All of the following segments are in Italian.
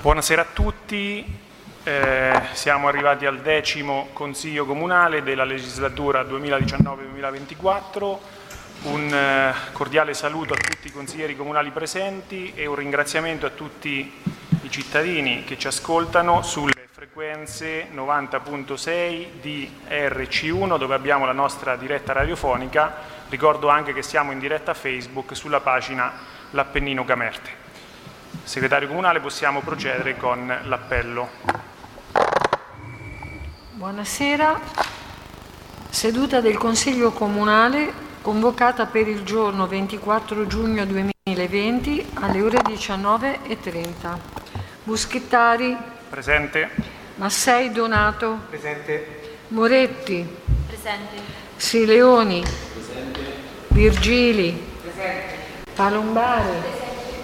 Buonasera a tutti, siamo arrivati al 10° Consiglio Comunale della legislatura 2019-2024. Un cordiale saluto a tutti i consiglieri comunali presenti e un ringraziamento a tutti i cittadini che ci ascoltano sulle frequenze 90.6 di RC1, dove abbiamo la nostra diretta radiofonica. Ricordo anche che siamo in diretta Facebook sulla pagina L'Appennino Camerte. Segretario Comunale, possiamo procedere con l'appello. Buonasera. Seduta del Consiglio Comunale convocata per il giorno 24 giugno 2020 alle ore 19:30. Buschettari. Presente. Massei Donato. Presente. Moretti. Presente. Sileoni. Presente. Virgili. Presente. Palombari. Presente.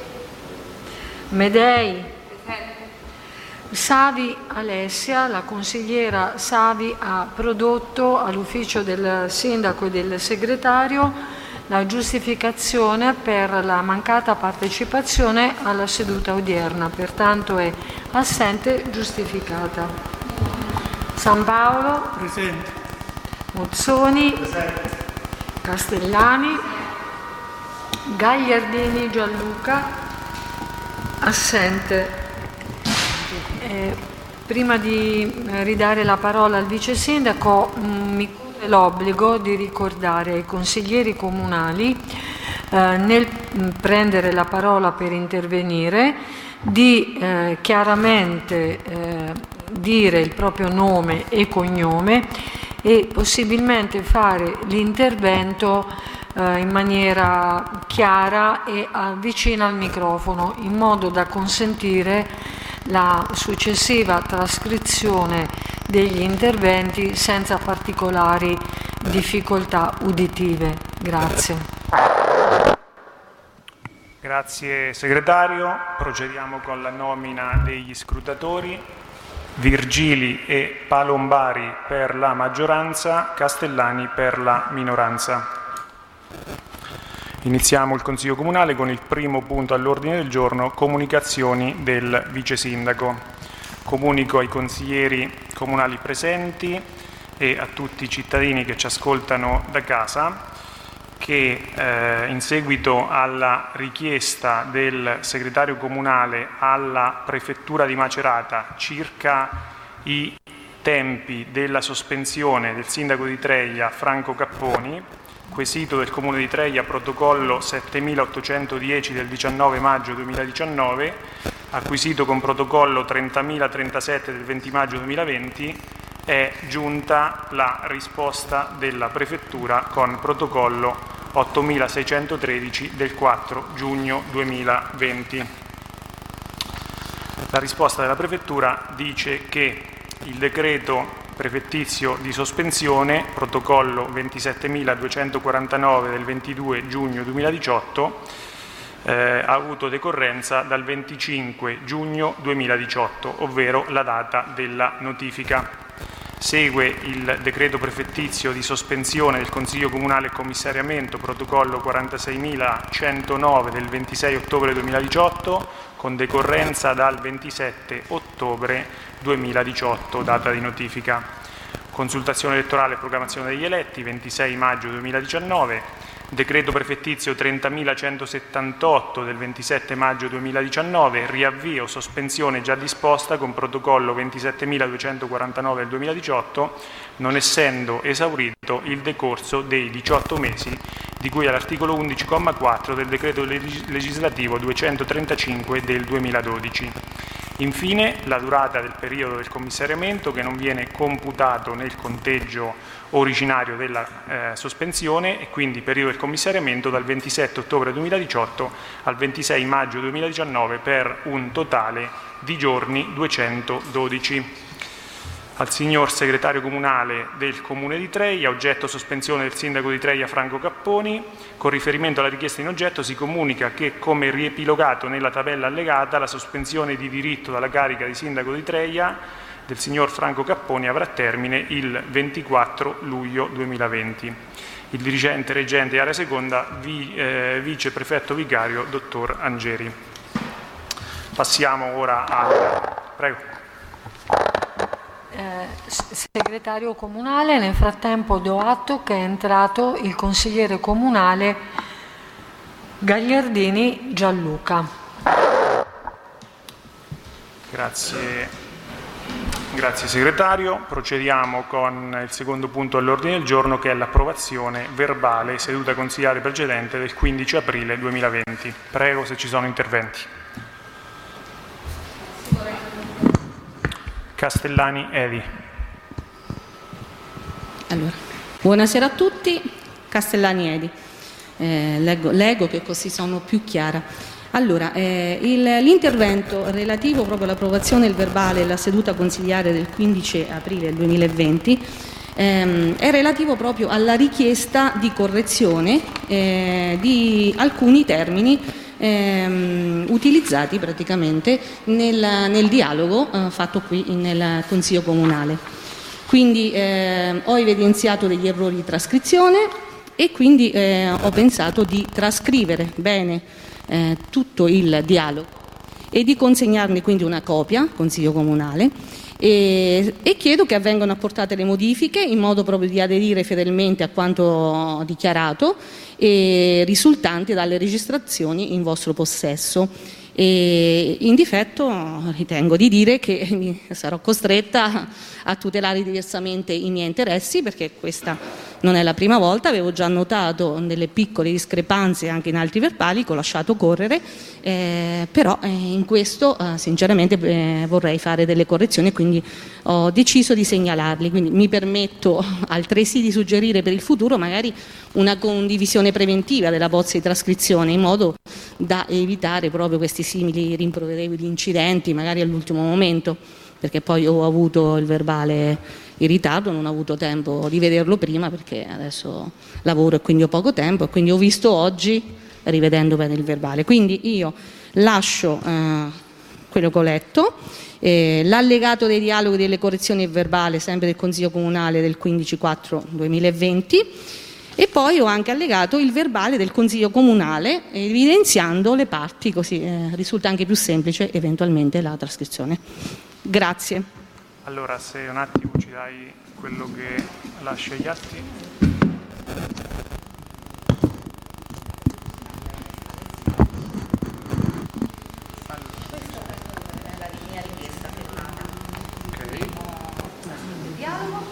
Medei. Presente. Savi Alessia, la consigliera Savi ha prodotto all'ufficio del sindaco e del segretario la giustificazione per la mancata partecipazione alla seduta odierna, pertanto è assente giustificata. San Paolo. Presente. Mozzoni. Presente. Castellani. Gagliardini Gianluca. Assente. Prima di ridare la parola al vice sindaco, mi corre l'obbligo di ricordare ai consiglieri comunali, nel prendere la parola per intervenire, di chiaramente dire il proprio nome e cognome e possibilmente fare l'intervento in maniera chiara e vicina al microfono, in modo da consentire la successiva trascrizione degli interventi senza particolari difficoltà uditive. Grazie. Grazie segretario. Procediamo con la nomina degli scrutatori. Virgili e Palombari per la maggioranza, Castellani per la minoranza. Iniziamo il Consiglio Comunale con il primo punto all'ordine del giorno, comunicazioni del Vice Sindaco. Comunico ai consiglieri comunali presenti e a tutti i cittadini che ci ascoltano da casa che in seguito alla richiesta del segretario comunale alla Prefettura di Macerata circa i tempi della sospensione del sindaco di Treglia Franco Capponi, quesito del Comune di Treglia, protocollo 7810 del 19 maggio 2019, acquisito con protocollo 30.037 del 20 maggio 2020, è giunta la risposta della Prefettura con protocollo 8613 del 4 giugno 2020. La risposta della Prefettura dice che il decreto prefettizio di sospensione, protocollo 27.249 del 22 giugno 2018, ha avuto decorrenza dal 25 giugno 2018, ovvero la data della notifica. Segue il decreto prefettizio di sospensione del Consiglio Comunale e Commissariamento, protocollo 46.109 del 26 ottobre 2018, con decorrenza dal 27 ottobre 2018, data di notifica. Consultazione elettorale e proclamazione degli eletti, 26 maggio 2019. Decreto prefettizio 30.178 del 27 maggio 2019, riavvio sospensione già disposta con protocollo 27.249 del 2018, non essendo esaurito il decorso dei 18 mesi di cui all'articolo 11,4 del decreto legislativo 235 del 2012. Infine, la durata del periodo del commissariamento, che non viene computato nel conteggio originario della sospensione, e quindi periodo del commissariamento dal 27 ottobre 2018 al 26 maggio 2019 per un totale di giorni 212. Al signor segretario comunale del Comune di Treglia, oggetto sospensione del sindaco di Treglia Franco Capponi, con riferimento alla richiesta in oggetto si comunica che, come riepilogato nella tabella allegata, la sospensione di diritto dalla carica di sindaco di Treglia del signor Franco Capponi avrà termine il 24 luglio 2020. Il dirigente reggente area seconda, vice prefetto vicario, dottor Angeri. Passiamo ora al... Prego. Segretario comunale, nel frattempo do atto che è entrato il consigliere comunale Gagliardini Gianluca. Grazie segretario. Procediamo con il secondo punto all'ordine del giorno, che è l'approvazione verbale seduta consigliare precedente del 15 aprile 2020. Prego se ci sono interventi. Castellani Edi. Allora, buonasera a tutti. Castellani Edi. Leggo che così sono più chiara. Allora, l'intervento relativo proprio all'approvazione del verbale della seduta consigliare del 15 aprile 2020 è relativo proprio alla richiesta di correzione di alcuni termini utilizzati praticamente nel dialogo fatto qui nel Consiglio Comunale. Quindi ho evidenziato degli errori di trascrizione e quindi ho pensato di trascrivere bene tutto il dialogo e di consegnarne quindi una copia al Consiglio Comunale e chiedo che vengano apportate le modifiche in modo proprio di aderire fedelmente a quanto dichiarato e risultanti dalle registrazioni in vostro possesso. E in difetto ritengo di dire che sarò costretta a tutelare diversamente i miei interessi, perché questa non è la prima volta, avevo già notato delle piccole discrepanze anche in altri verbali che ho lasciato correre, però in questo sinceramente vorrei fare delle correzioni e quindi ho deciso di segnalarli. Quindi mi permetto altresì di suggerire per il futuro magari una condivisione preventiva della bozza di trascrizione in modo da evitare proprio questi simili rimproverevoli incidenti magari all'ultimo momento, perché poi ho avuto il verbale in ritardo, non ho avuto tempo di vederlo prima perché adesso lavoro e quindi ho poco tempo, e quindi ho visto oggi rivedendo bene il verbale. Quindi io lascio quello che ho letto, l'allegato dei dialoghi delle correzioni verbale sempre del Consiglio Comunale del 15/4/2020 e poi ho anche allegato il verbale del Consiglio Comunale evidenziando le parti, così risulta anche più semplice eventualmente la trascrizione. Grazie. Allora, se un attimo ci dai quello che lascia gli atti. Questa è la mia richiesta firmata. Ok. Dialogo.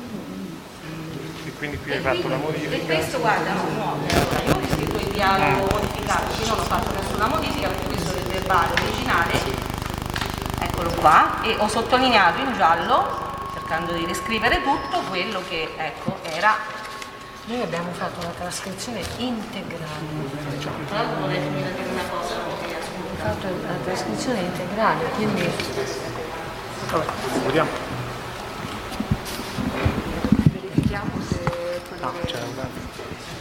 E quindi qui hai fatto la modifica. E questo, guarda, no, allora, io ho scritto il dialogo modificato, qui non ho fatto nessuna modifica perché questo è il verbale originale. Eccolo qua, e ho sottolineato in giallo, cercando di riscrivere tutto quello che era. Noi abbiamo fatto una trascrizione integrale. Tra l'altro vorrei dire una cosa, Abbiamo fatto la trascrizione integrale, quindi Vabbè, vediamo. vediamo se quello che... C'era un altro.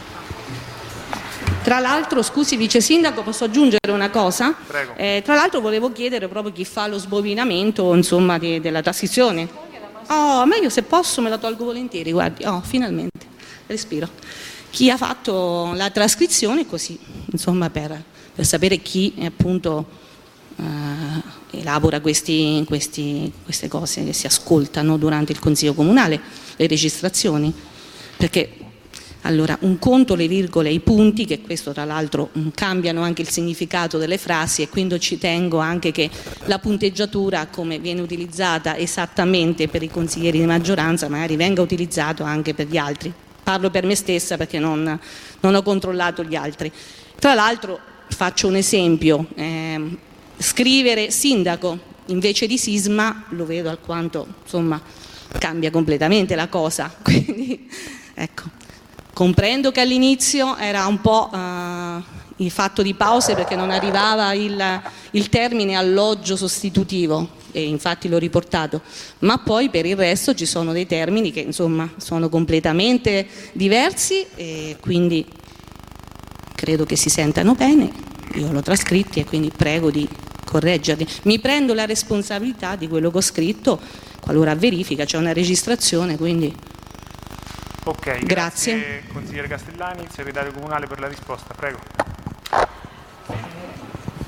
Tra l'altro, scusi Vice Sindaco, posso aggiungere una cosa? Prego. Tra l'altro volevo chiedere proprio chi fa lo sbobinamento, insomma, della trascrizione. Oh, meglio se posso me la tolgo volentieri, guardi, finalmente, respiro. Chi ha fatto la trascrizione, così, insomma, per sapere chi appunto elabora queste cose che si ascoltano durante il Consiglio Comunale, le registrazioni, perché allora un conto le virgole e i punti, che questo tra l'altro cambiano anche il significato delle frasi, e quindi ci tengo anche che la punteggiatura, come viene utilizzata esattamente per i consiglieri di maggioranza, magari venga utilizzato anche per gli altri. Parlo per me stessa perché non ho controllato gli altri. Tra l'altro faccio un esempio, scrivere sindaco invece di sisma lo vedo alquanto, insomma, cambia completamente la cosa, quindi ecco. Comprendo che all'inizio era un po' il fatto di pause perché non arrivava il termine alloggio sostitutivo, e infatti l'ho riportato, ma poi per il resto ci sono dei termini che insomma sono completamente diversi e quindi credo che si sentano bene. Io l'ho trascritti e quindi prego di correggerli. Mi prendo la responsabilità di quello che ho scritto, qualora verifica c'è una registrazione, quindi... Ok, grazie. Consigliere Castellani, segretario comunale, per la risposta, prego.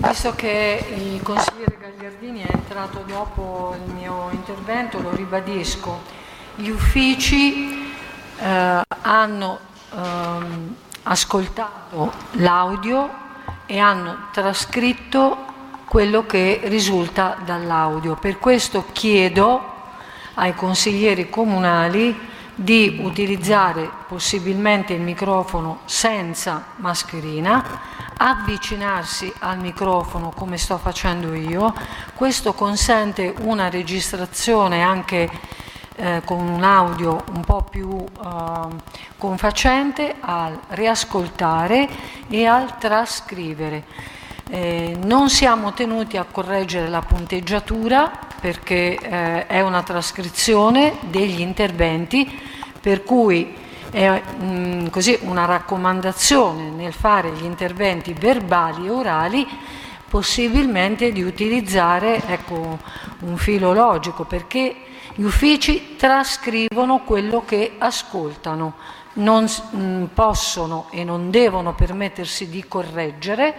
visto che il consigliere Gagliardini è entrato dopo il mio intervento, lo ribadisco. Gli uffici hanno ascoltato l'audio e hanno trascritto quello che risulta dall'audio. Per questo chiedo ai consiglieri comunali di utilizzare possibilmente il microfono senza mascherina, avvicinarsi al microfono come sto facendo io. Questo consente una registrazione anche con un audio un po' più confacente al riascoltare e al trascrivere. Non siamo tenuti a correggere la punteggiatura perché è una trascrizione degli interventi, per cui è così una raccomandazione nel fare gli interventi verbali e orali possibilmente di utilizzare un filo logico, perché gli uffici trascrivono quello che ascoltano, non possono e non devono permettersi di correggere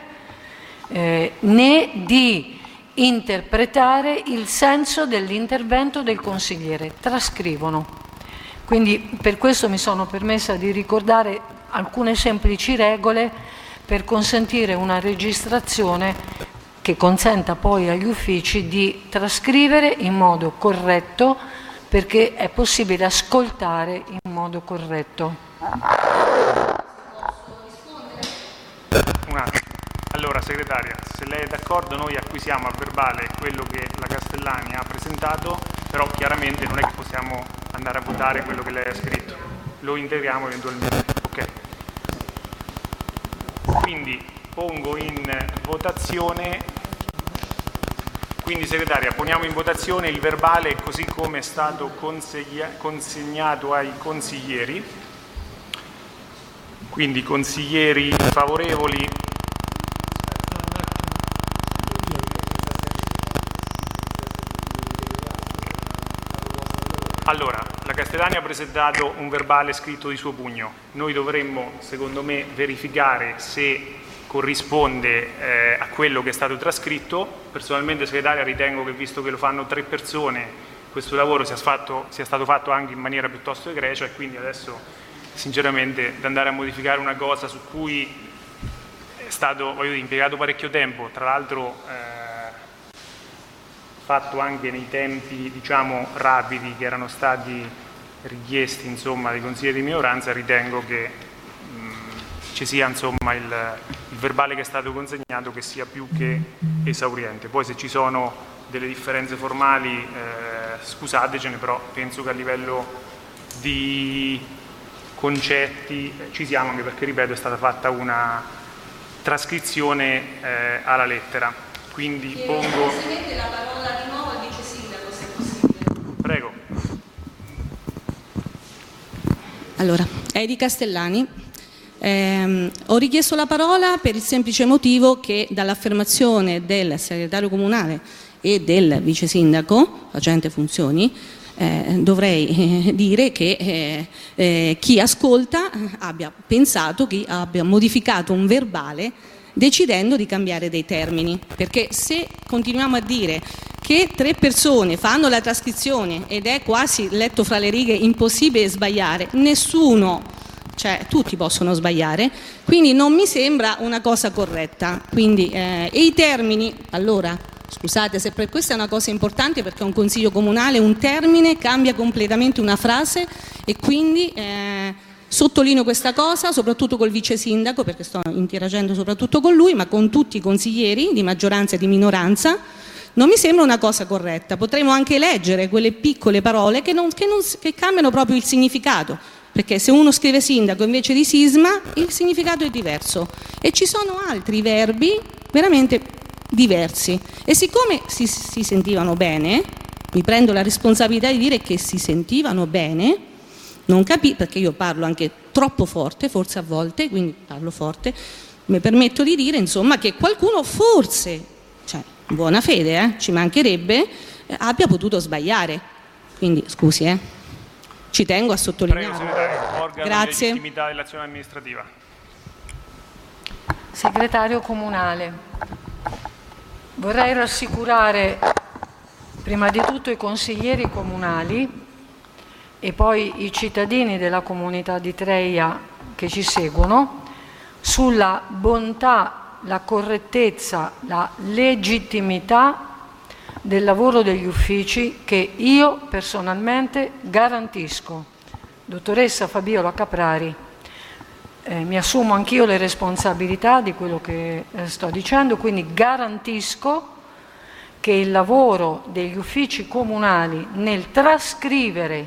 né di interpretare il senso dell'intervento del consigliere, trascrivono. Quindi per questo mi sono permessa di ricordare alcune semplici regole per consentire una registrazione che consenta poi agli uffici di trascrivere in modo corretto, perché è possibile ascoltare in modo corretto. Un attimo. Allora, segretaria, se lei è d'accordo noi acquisiamo a verbale quello che la Castellani ha presentato, però chiaramente non è che possiamo andare a votare quello che lei ha scritto, lo integriamo eventualmente. Ok. Quindi pongo in votazione, quindi segretaria, poniamo in votazione il verbale così come è stato consegnato ai consiglieri. Quindi consiglieri favorevoli. Allora, la Castellani ha presentato un verbale scritto di suo pugno. Noi dovremmo, secondo me, verificare se corrisponde a quello che è stato trascritto. Personalmente, segretaria, ritengo che, visto che lo fanno 3 persone, questo lavoro sia stato fatto anche in maniera piuttosto egregia, e quindi adesso, sinceramente, da andare a modificare una cosa su cui è stato impiegato parecchio tempo, tra l'altro fatto anche nei tempi, diciamo, rapidi che erano stati richiesti, insomma, dai consiglieri di minoranza, ritengo che ci sia, insomma, il verbale che è stato consegnato che sia più che esauriente. Poi se ci sono delle differenze formali, scusatecene, però penso che a livello di concetti ci siamo, anche perché, ripeto, è stata fatta una trascrizione alla lettera. Quindi pongo... Presidente, la parola di nuovo al vice sindaco, se è possibile. Prego. Allora, Edi Castellani. Ho richiesto la parola per il semplice motivo che dall'affermazione del segretario comunale e del vice sindaco, facente funzioni, dovrei dire che chi ascolta abbia pensato, chi abbia modificato un verbale decidendo di cambiare dei termini, perché se continuiamo a dire che 3 persone fanno la trascrizione ed è quasi, letto fra le righe, impossibile sbagliare, cioè tutti possono sbagliare, quindi non mi sembra una cosa corretta. Quindi, e i termini, allora, scusate se per questa è una cosa importante, perché un consiglio comunale, un termine cambia completamente una frase, e quindi sottolineo questa cosa, soprattutto col vice sindaco, perché sto interagendo soprattutto con lui, ma con tutti i consiglieri di maggioranza e di minoranza. Non mi sembra una cosa corretta. Potremmo anche leggere quelle piccole parole che cambiano proprio il significato, perché se uno scrive sindaco invece di sisma il significato è diverso, e ci sono altri verbi veramente diversi, e siccome si sentivano bene, mi prendo la responsabilità di dire che si sentivano bene. Non capisco, perché io parlo anche troppo forte, forse a volte, quindi parlo forte, mi permetto di dire, insomma, che qualcuno forse, cioè in buona fede, ci mancherebbe, abbia potuto sbagliare. Quindi scusi, ci tengo a sottolineare. Prego, segretario, organo di legittimità dell'azione amministrativa. Segretario comunale. Vorrei rassicurare prima di tutto i consiglieri comunali e poi i cittadini della comunità di Treia che ci seguono sulla bontà, la correttezza, la legittimità del lavoro degli uffici che io personalmente garantisco. Dottoressa Fabiola Caprari, mi assumo anch'io le responsabilità di quello che sto dicendo, quindi garantisco che il lavoro degli uffici comunali nel trascrivere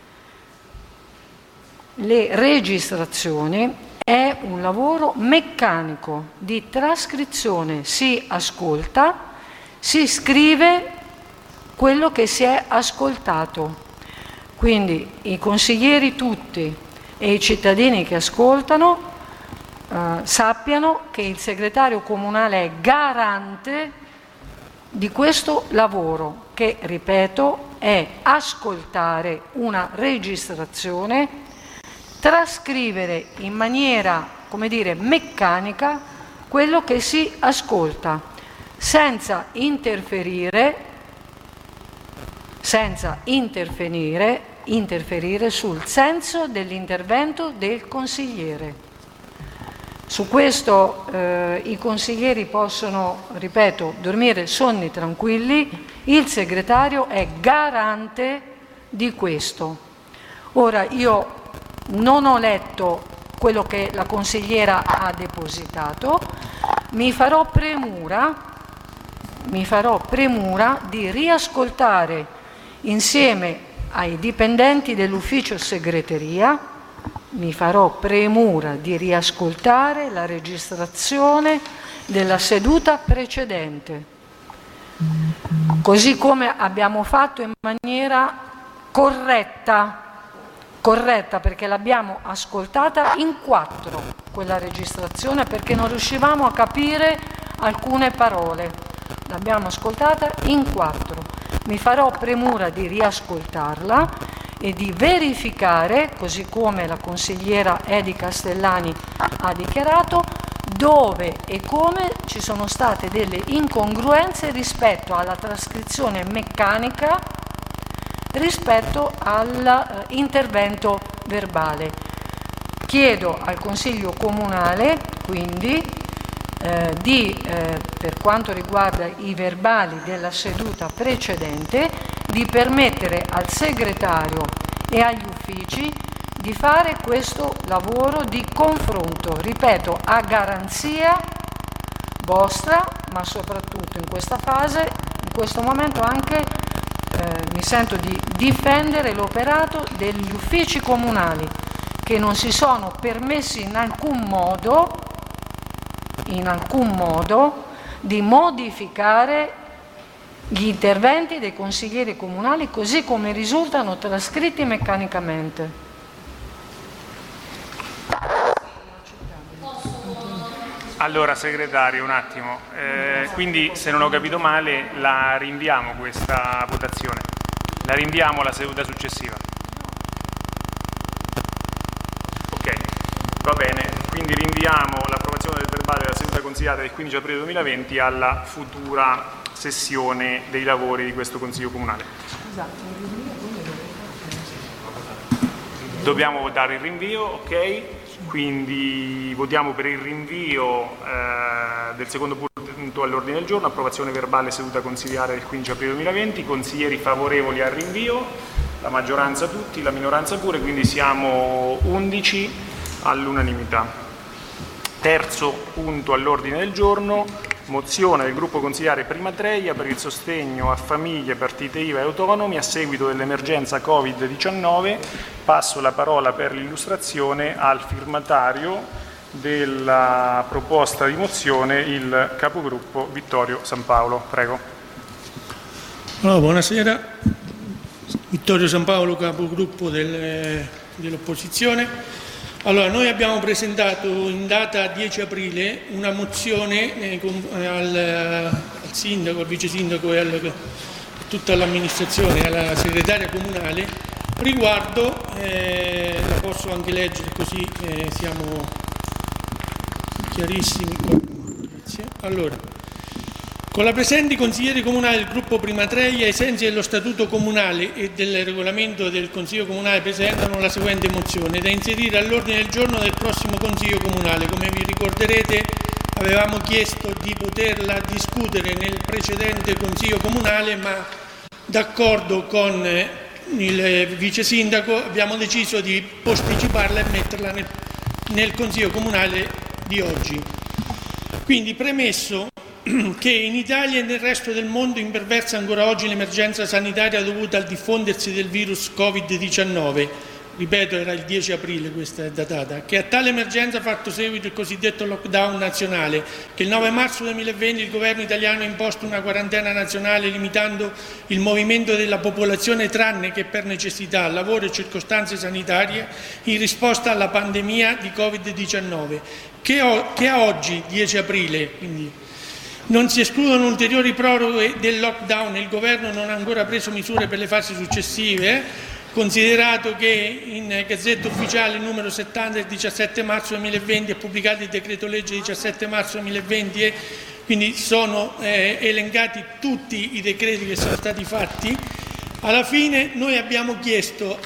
le registrazioni è un lavoro meccanico di trascrizione, si ascolta, si scrive quello che si è ascoltato. Quindi i consiglieri tutti e i cittadini che ascoltano sappiano che il segretario comunale è garante di questo lavoro che, ripeto, è ascoltare una registrazione, trascrivere in maniera, come dire, meccanica quello che si ascolta, senza interferire sul senso dell'intervento del consigliere. Su questo i consiglieri possono, ripeto, dormire sonni tranquilli, il segretario è garante di questo. Ora, io non ho letto quello che la consigliera ha depositato, mi farò premura di riascoltare insieme ai dipendenti dell'ufficio segreteria, mi farò premura di riascoltare la registrazione della seduta precedente, così come abbiamo fatto in maniera corretta perché l'abbiamo ascoltata in 4 quella registrazione, perché non riuscivamo a capire alcune parole, l'abbiamo ascoltata in 4. Mi farò premura di riascoltarla e di verificare, così come la consigliera Edi Castellani ha dichiarato, dove e come ci sono state delle incongruenze rispetto alla trascrizione meccanica, rispetto all'intervento verbale. Chiedo al Consiglio Comunale, quindi, per quanto riguarda i verbali della seduta precedente, di permettere al segretario e agli uffici di fare questo lavoro di confronto, ripeto, a garanzia vostra, ma soprattutto in questa fase, in questo momento anche mi sento di difendere l'operato degli uffici comunali che non si sono permessi in alcun modo di modificare gli interventi dei consiglieri comunali così come risultano trascritti meccanicamente. Allora, segretario, un attimo. Quindi, se non ho capito male, la rinviamo questa votazione? La rinviamo alla seduta successiva? Ok, va bene. Quindi rinviamo l'approvazione del verbale della seduta consigliata del 15 aprile 2020 alla futura sessione dei lavori di questo Consiglio Comunale. Dobbiamo votare il rinvio, ok? Quindi votiamo per il rinvio del secondo punto all'ordine del giorno, approvazione verbale seduta consigliare del 15 aprile 2020, consiglieri favorevoli al rinvio, la maggioranza tutti, la minoranza pure, quindi siamo 11 all'unanimità. Terzo punto all'ordine del giorno, mozione del gruppo consigliare Prima Treia per il sostegno a famiglie, partite IVA e autonomi a seguito dell'emergenza Covid-19. Passo la parola per l'illustrazione al firmatario della proposta di mozione, il capogruppo Vittorio San Paolo. Prego. Allora, buonasera, Vittorio San Paolo, capogruppo dell'opposizione. Allora, noi abbiamo presentato in data 10 aprile una mozione al sindaco, al vice sindaco e a tutta l'amministrazione, alla segretaria comunale, riguardo, la posso anche leggere così siamo chiarissimi. Grazie. Allora, Con la presenza i consiglieri comunali del gruppo Prima Treia, ai sensi dello statuto comunale e del regolamento del Consiglio Comunale, presentano la seguente mozione da inserire all'ordine del giorno del prossimo Consiglio Comunale. Come vi ricorderete, avevamo chiesto di poterla discutere nel precedente Consiglio Comunale, ma d'accordo con il vice sindaco abbiamo deciso di posticiparla e metterla nel Consiglio Comunale di oggi. Quindi, premesso che in Italia e nel resto del mondo imperversa ancora oggi l'emergenza sanitaria dovuta al diffondersi del virus Covid-19, ripeto, era il 10 aprile questa è datata, che a tale emergenza ha fatto seguito il cosiddetto lockdown nazionale, che il 9 marzo 2020 il governo italiano ha imposto una quarantena nazionale limitando il movimento della popolazione tranne che per necessità, lavoro e circostanze sanitarie in risposta alla pandemia di Covid-19, che a oggi, 10 aprile, quindi non si escludono ulteriori proroghe del lockdown. Il governo non ha ancora preso misure per le fasi successive, considerato che in Gazzetta Ufficiale numero 70 del 17 marzo 2020 è pubblicato il decreto legge 17 marzo 2020 e quindi sono elencati tutti i decreti che sono stati fatti. Alla fine noi abbiamo chiesto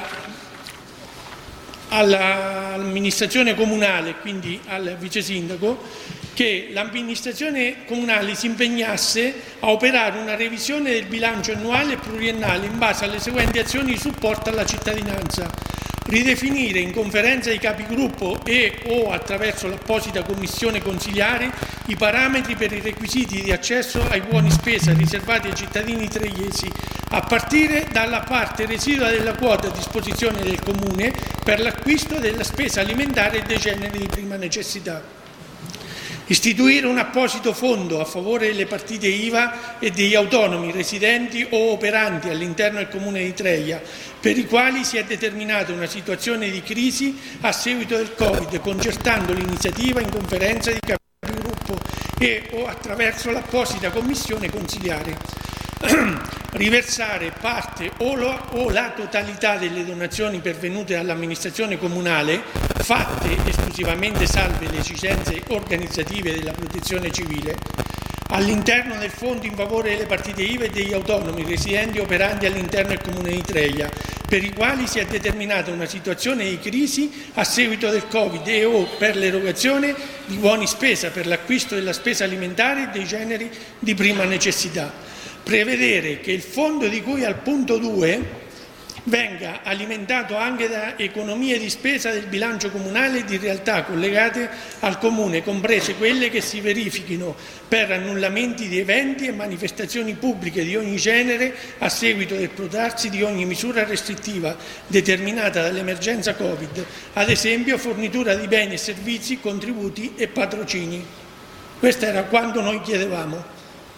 all'amministrazione comunale, quindi al vice sindaco, che l'amministrazione comunale si impegnasse a operare una revisione del bilancio annuale e pluriennale in base alle seguenti azioni di supporto alla cittadinanza: ridefinire in conferenza dei capigruppo e o attraverso l'apposita commissione consiliare i parametri per i requisiti di accesso ai buoni spesa riservati ai cittadini treiesi, a partire dalla parte residua della quota a disposizione del Comune per l'acquisto della spesa alimentare e dei generi di prima necessità. Istituire un apposito fondo a favore delle partite IVA e degli autonomi residenti o operanti all'interno del Comune di Treia, per i quali si è determinata una situazione di crisi a seguito del Covid, concertando l'iniziativa in conferenza di capigruppo e o attraverso l'apposita commissione consiliare. Riversare parte o la totalità delle donazioni pervenute all'amministrazione comunale, fatte esclusivamente salve le esigenze organizzative della protezione civile, all'interno del fondo in favore delle partite IVA e degli autonomi residenti e operanti all'interno del Comune di Treia, per i quali si è determinata una situazione di crisi a seguito del Covid e o per l'erogazione di buoni spesa per l'acquisto della spesa alimentare e dei generi di prima necessità. Prevedere che il fondo di cui al punto 2 venga alimentato anche da economie di spesa del bilancio comunale e di realtà collegate al Comune, comprese quelle che si verifichino per annullamenti di eventi e manifestazioni pubbliche di ogni genere a seguito del protrarsi di ogni misura restrittiva determinata dall'emergenza Covid, ad esempio fornitura di beni e servizi, contributi e patrocini. Questo era quanto noi chiedevamo.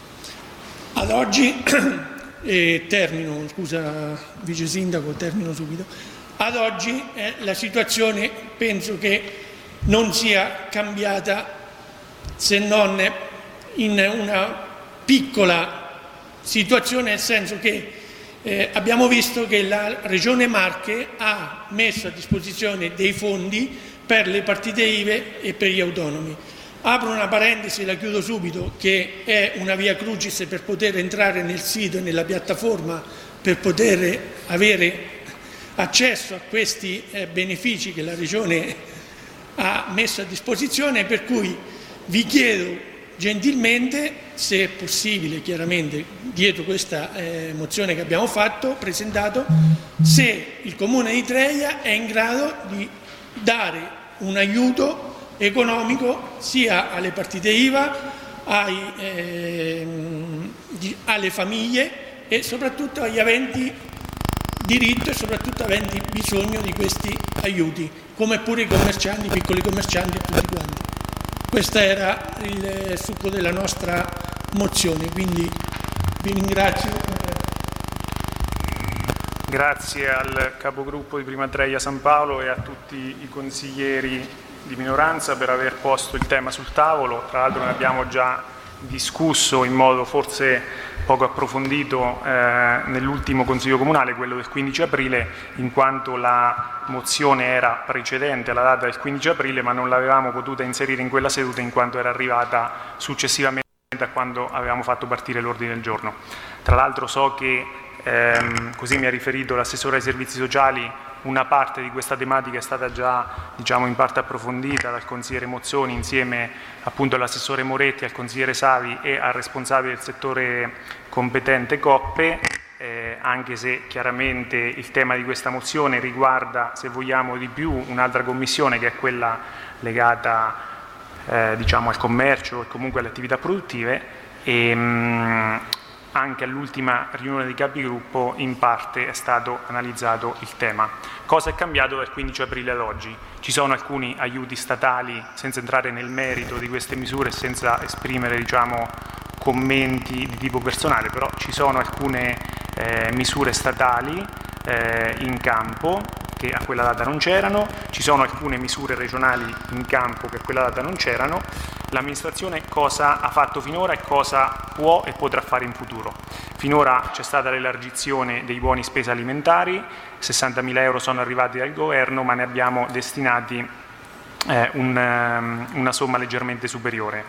Ad oggi, termino, scusa vice sindaco, termino subito, ad oggi la situazione penso che non sia cambiata se non in una piccola situazione, nel senso che abbiamo visto che la Regione Marche ha messo a disposizione dei fondi per le partite IVA e per gli autonomi. Apro una parentesi e la chiudo subito, che è una via crucis per poter entrare nel sito e nella piattaforma per poter avere accesso a questi benefici che la Regione ha messo a disposizione, per cui vi chiedo gentilmente, se è possibile, chiaramente dietro questa mozione che abbiamo presentato, se il Comune di Treia è in grado di dare un aiuto economico sia alle partite IVA, alle famiglie e soprattutto agli aventi diritto e soprattutto aventi bisogno di questi aiuti, come pure i commercianti, i piccoli commercianti e tutti quanti. Questo era il succo della nostra mozione, quindi vi ringrazio. Grazie al capogruppo di Prima Treia San Paolo e a tutti i consiglieri di minoranza per aver posto il tema sul tavolo. Tra l'altro ne abbiamo già discusso in modo forse poco approfondito nell'ultimo Consiglio Comunale, quello del 15 aprile, in quanto la mozione era precedente alla data del 15 aprile, ma non l'avevamo potuta inserire in quella seduta in quanto era arrivata successivamente a quando avevamo fatto partire l'ordine del giorno. Tra l'altro so che, così mi ha riferito l'assessore ai servizi sociali, una parte di questa tematica è stata già in parte approfondita dal consigliere Mozzoni insieme appunto all'assessore Moretti, al consigliere Savi e al responsabile del settore competente Coppe, anche se chiaramente il tema di questa mozione riguarda, se vogliamo di più, un'altra commissione che è quella legata al commercio e comunque alle attività produttive, e anche all'ultima riunione dei capigruppo in parte è stato analizzato il tema. Cosa è cambiato dal 15 aprile ad oggi? Ci sono alcuni aiuti statali, senza entrare nel merito di queste misure, senza esprimere commenti di tipo personale, però ci sono alcune misure statali in campo che a quella data non c'erano, ci sono alcune misure regionali in campo che a quella data non c'erano. L'amministrazione cosa ha fatto finora e cosa può e potrà fare in futuro? Finora c'è stata l'elargizione dei buoni spesa alimentari, 60.000 euro sono arrivati dal governo, ma ne abbiamo destinati una somma leggermente superiore.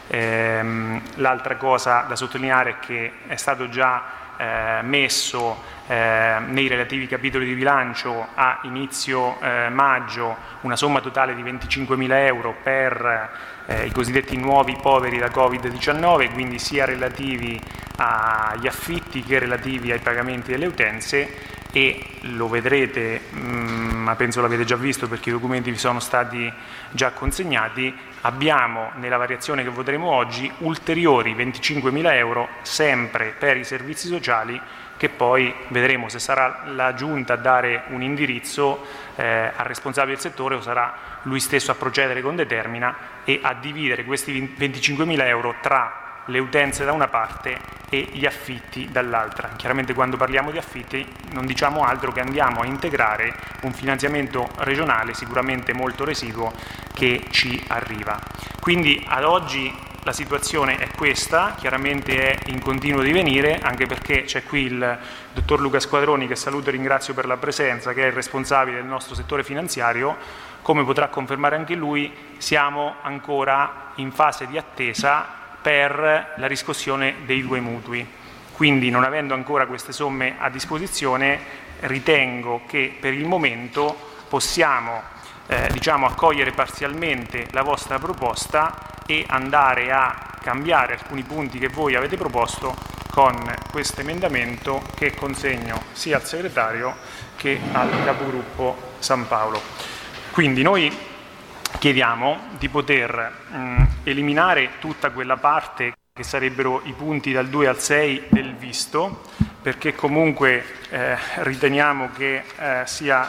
L'altra cosa da sottolineare è che è stato già messo nei relativi capitoli di bilancio a inizio maggio una somma totale di 25.000 euro per i cosiddetti nuovi poveri da Covid-19, quindi sia relativi agli affitti che relativi ai pagamenti delle utenze, e lo vedrete, ma penso l'avete già visto perché i documenti vi sono stati già consegnati. Abbiamo nella variazione che voteremo oggi ulteriori 25.000 euro sempre per i servizi sociali, che poi vedremo se sarà la Giunta a dare un indirizzo al responsabile del settore o sarà lui stesso a procedere con determina e a dividere questi 25.000 euro tra le utenze da una parte e gli affitti dall'altra. Chiaramente quando parliamo di affitti non diciamo altro che andiamo a integrare un finanziamento regionale sicuramente molto residuo che ci arriva. Quindi ad oggi la situazione è questa, chiaramente è in continuo divenire, anche perché c'è qui il dottor Luca Squadroni, che saluto e ringrazio per la presenza, che è il responsabile del nostro settore finanziario. Come potrà confermare anche lui, siamo ancora in fase di attesa per la riscossione dei 2 mutui. Quindi, non avendo ancora queste somme a disposizione, ritengo che per il momento possiamo accogliere parzialmente la vostra proposta e andare a cambiare alcuni punti che voi avete proposto con questo emendamento, che consegno sia al segretario che al capogruppo San Paolo. Quindi noi chiediamo di poter eliminare tutta quella parte che sarebbero i punti dal 2 al 6 del visto, perché comunque riteniamo che sia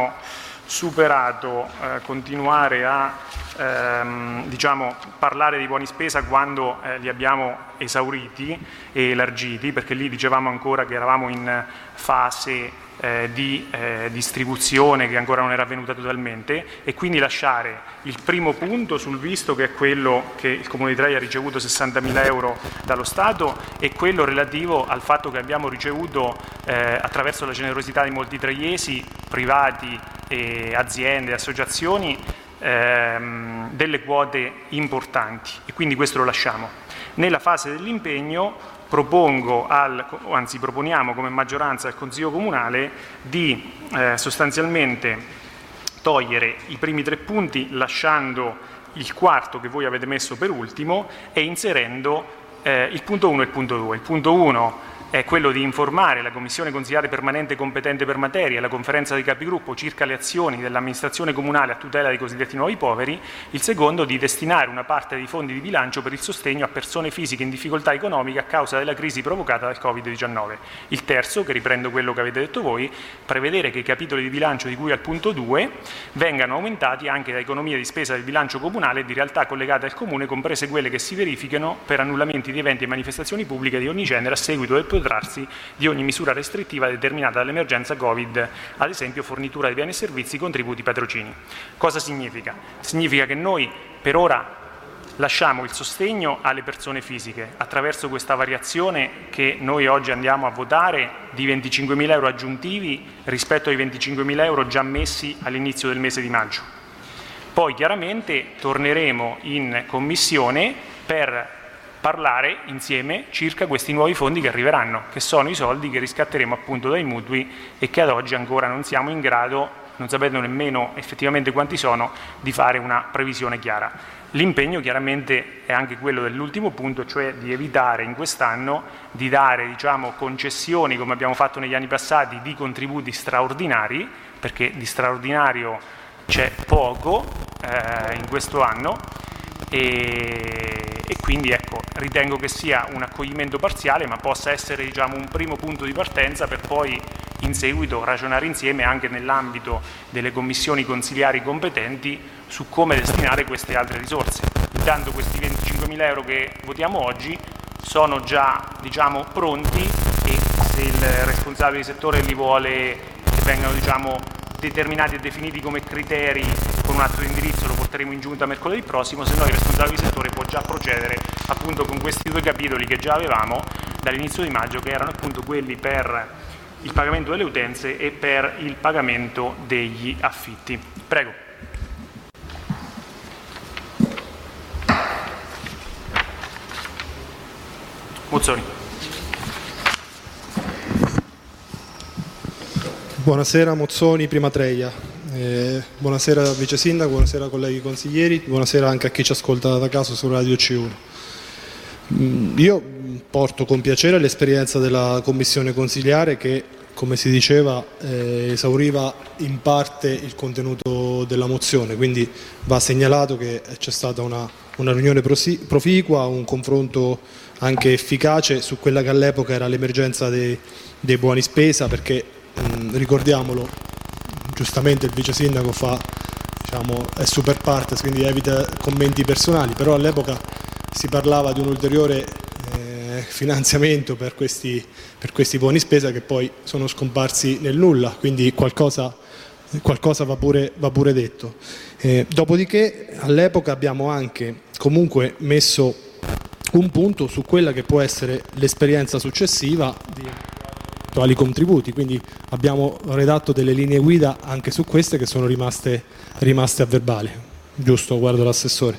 superato continuare a parlare di buoni spesa quando li abbiamo esauriti e elargiti, perché lì dicevamo ancora che eravamo in fase di distribuzione che ancora non era avvenuta totalmente, e quindi lasciare il primo punto sul visto, che è quello che il Comune di Traiano ha ricevuto 60.000 euro dallo Stato, e quello relativo al fatto che abbiamo ricevuto attraverso la generosità di molti traiesi, privati, aziende, associazioni, delle quote importanti, e quindi questo lo lasciamo. Nella fase dell'impegno proponiamo come maggioranza al Consiglio Comunale di sostanzialmente togliere i primi 3 punti, lasciando il quarto che voi avete messo per ultimo e inserendo il punto 1 e il punto 2. Il punto 1 è quello di informare la Commissione Consiliare Permanente competente per materia e la Conferenza dei Capigruppo circa le azioni dell'amministrazione comunale a tutela dei cosiddetti nuovi poveri. Il secondo, di destinare una parte dei fondi di bilancio per il sostegno a persone fisiche in difficoltà economiche a causa della crisi provocata dal Covid-19. Il terzo, che riprendo quello che avete detto voi, prevedere che i capitoli di bilancio di cui al punto 2 vengano aumentati anche da economie di spesa del bilancio comunale e di realtà collegate al Comune, comprese quelle che si verifichino per annullamenti di eventi e manifestazioni pubbliche di ogni genere a seguito del trarsi di ogni misura restrittiva determinata dall'emergenza Covid, ad esempio fornitura di beni e servizi, contributi, patrocini. Cosa significa? Significa che noi per ora lasciamo il sostegno alle persone fisiche attraverso questa variazione che noi oggi andiamo a votare di 25.000 euro aggiuntivi rispetto ai 25.000 euro già messi all'inizio del mese di maggio. Poi chiaramente torneremo in Commissione per parlare insieme circa questi nuovi fondi che arriveranno, che sono i soldi che riscatteremo appunto dai mutui e che ad oggi ancora non siamo in grado, non sapendo nemmeno effettivamente quanti sono, di fare una previsione chiara. L'impegno chiaramente è anche quello dell'ultimo punto, cioè di evitare in quest'anno di dare, diciamo, concessioni come abbiamo fatto negli anni passati di contributi straordinari, perché di straordinario c'è poco in questo anno e quindi ecco, ritengo che sia un accoglimento parziale, ma possa essere, diciamo, un primo punto di partenza per poi in seguito ragionare insieme anche nell'ambito delle commissioni consiliari competenti su come destinare queste altre risorse. Intanto questi 25.000 euro che votiamo oggi sono già, diciamo, pronti e se il responsabile di settore li vuole che vengano, diciamo, determinati e definiti come criteri con un atto di indirizzo, lo porteremo in giunta mercoledì prossimo, se no il responsabile di settore può già procedere appunto con questi due capitoli che già avevamo dall'inizio di maggio, che erano appunto quelli per il pagamento delle utenze e per il pagamento degli affitti. Prego. Mozzoni. Buonasera, Mozzoni, Prima Treia. Buonasera Vice Sindaco, buonasera colleghi consiglieri, buonasera anche a chi ci ascolta da casa su Radio C1. Io porto con piacere l'esperienza della commissione consiliare che, come si diceva, esauriva in parte il contenuto della mozione, quindi va segnalato che c'è stata una riunione proficua, un confronto anche efficace su quella che all'epoca era l'emergenza dei buoni spesa, perché ricordiamolo, giustamente il Vice Sindaco è super partes, quindi evita commenti personali, però all'epoca si parlava di un ulteriore finanziamento per questi buoni spesa che poi sono scomparsi nel nulla, quindi qualcosa va pure detto. Dopodiché all'epoca abbiamo anche comunque messo un punto su quella che può essere l'esperienza successiva di attuali contributi, quindi abbiamo redatto delle linee guida anche su queste che sono rimaste a verbale, giusto? Guardo l'assessore.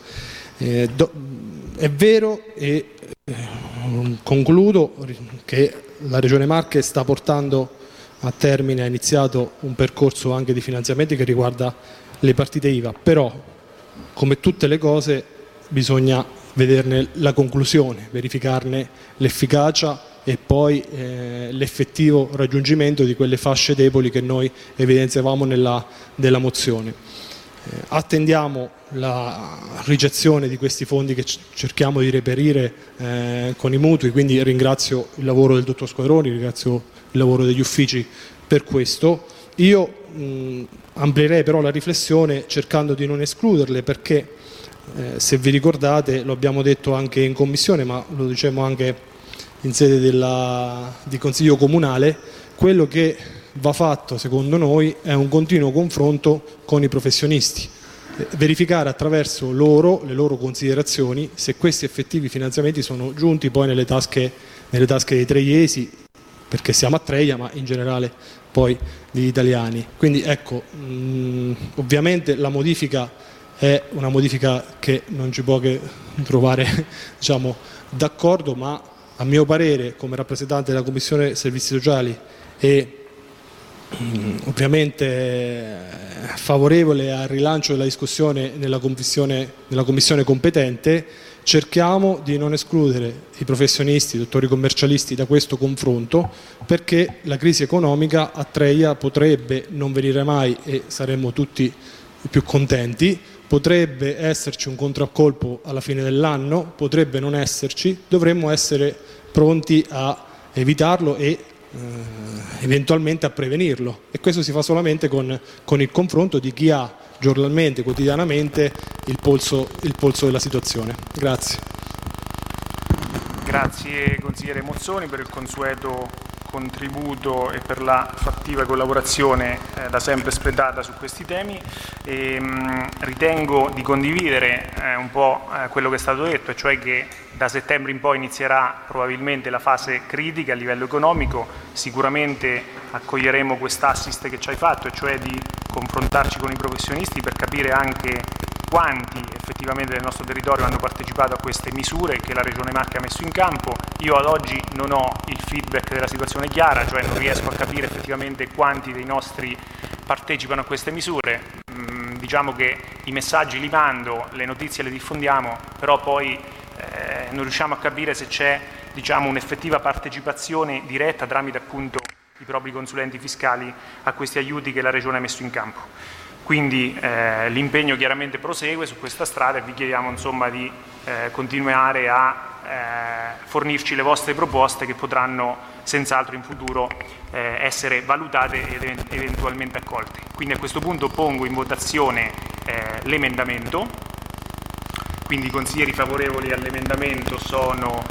È vero e concludo che la Regione Marche sta portando a termine, ha iniziato un percorso anche di finanziamenti che riguarda le partite IVA, però come tutte le cose bisogna vederne la conclusione, verificarne l'efficacia e poi l'effettivo raggiungimento di quelle fasce deboli che noi evidenziavamo nella mozione. Attendiamo la ricezione di questi fondi che cerchiamo di reperire con i mutui, quindi ringrazio il lavoro del dottor Squadroni, ringrazio il lavoro degli uffici per questo. Io amplierei però la riflessione cercando di non escluderle, perché se vi ricordate, lo abbiamo detto anche in commissione, ma lo diciamo anche in sede di Consiglio Comunale, quello che va fatto secondo noi è un continuo confronto con i professionisti, verificare attraverso le loro considerazioni se questi effettivi finanziamenti sono giunti poi nelle tasche dei treiesi, perché siamo a Treia, ma in generale poi degli italiani. Quindi ecco, ovviamente la modifica è una modifica che non ci può che trovare d'accordo, ma a mio parere, come rappresentante della Commissione Servizi Sociali e ovviamente favorevole al rilancio della discussione nella commissione competente, cerchiamo di non escludere i professionisti, i dottori commercialisti da questo confronto, perché la crisi economica a Treia potrebbe non venire mai e saremmo tutti più contenti, potrebbe esserci un contraccolpo alla fine dell'anno, potrebbe non esserci, dovremmo essere pronti a evitarlo e eventualmente a prevenirlo, e questo si fa solamente con il confronto di chi ha giornalmente, quotidianamente il polso della situazione. Grazie. Grazie consigliere Mozzoni per il consueto contributo e per la fattiva collaborazione da sempre espletata su questi temi. Ritengo di condividere un po' quello che è stato detto, e cioè che da settembre in poi inizierà probabilmente la fase critica a livello economico. Sicuramente accoglieremo quest'assist che ci hai fatto, e cioè di confrontarci con i professionisti per capire anche quanti effettivamente del nostro territorio hanno partecipato a queste misure che la Regione Marche ha messo in campo. Io ad oggi non ho il feedback della situazione chiara, cioè non riesco a capire effettivamente quanti dei nostri partecipano a queste misure. Diciamo che i messaggi li mando, le notizie le diffondiamo, però poi non riusciamo a capire se c'è, diciamo, un'effettiva partecipazione diretta tramite appunto i propri consulenti fiscali a questi aiuti che la Regione ha messo in campo. Quindi l'impegno chiaramente prosegue su questa strada e vi chiediamo insomma di continuare a fornirci le vostre proposte che potranno senz'altro in futuro essere valutate ed eventualmente accolte. Quindi a questo punto pongo in votazione l'emendamento. Quindi i consiglieri favorevoli all'emendamento sono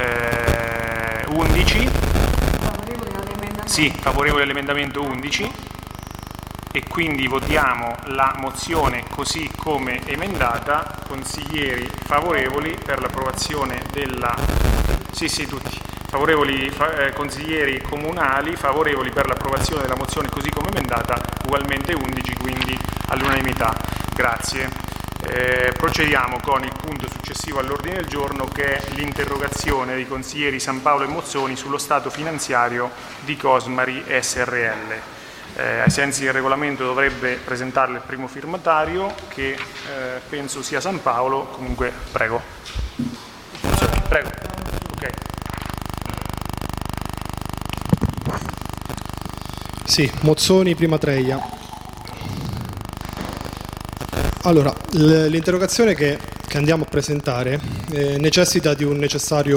11. Sì, favorevoli all'emendamento 11. E quindi votiamo la mozione così come emendata. Consiglieri favorevoli per l'approvazione della... Sì, tutti. Favorevoli consiglieri comunali favorevoli per l'approvazione della mozione così come emendata, ugualmente 11, quindi all'unanimità. Grazie. Procediamo con il punto successivo all'ordine del giorno, che è l'interrogazione dei consiglieri San Paolo e Mozzoni sullo stato finanziario di Cosmari SRL. Ai sensi del regolamento dovrebbe presentarle il primo firmatario, che penso sia San Paolo. Comunque prego. Prego. Ok. Sì, Mozzoni, prima Treia. Allora, l'interrogazione che andiamo a presentare necessita di un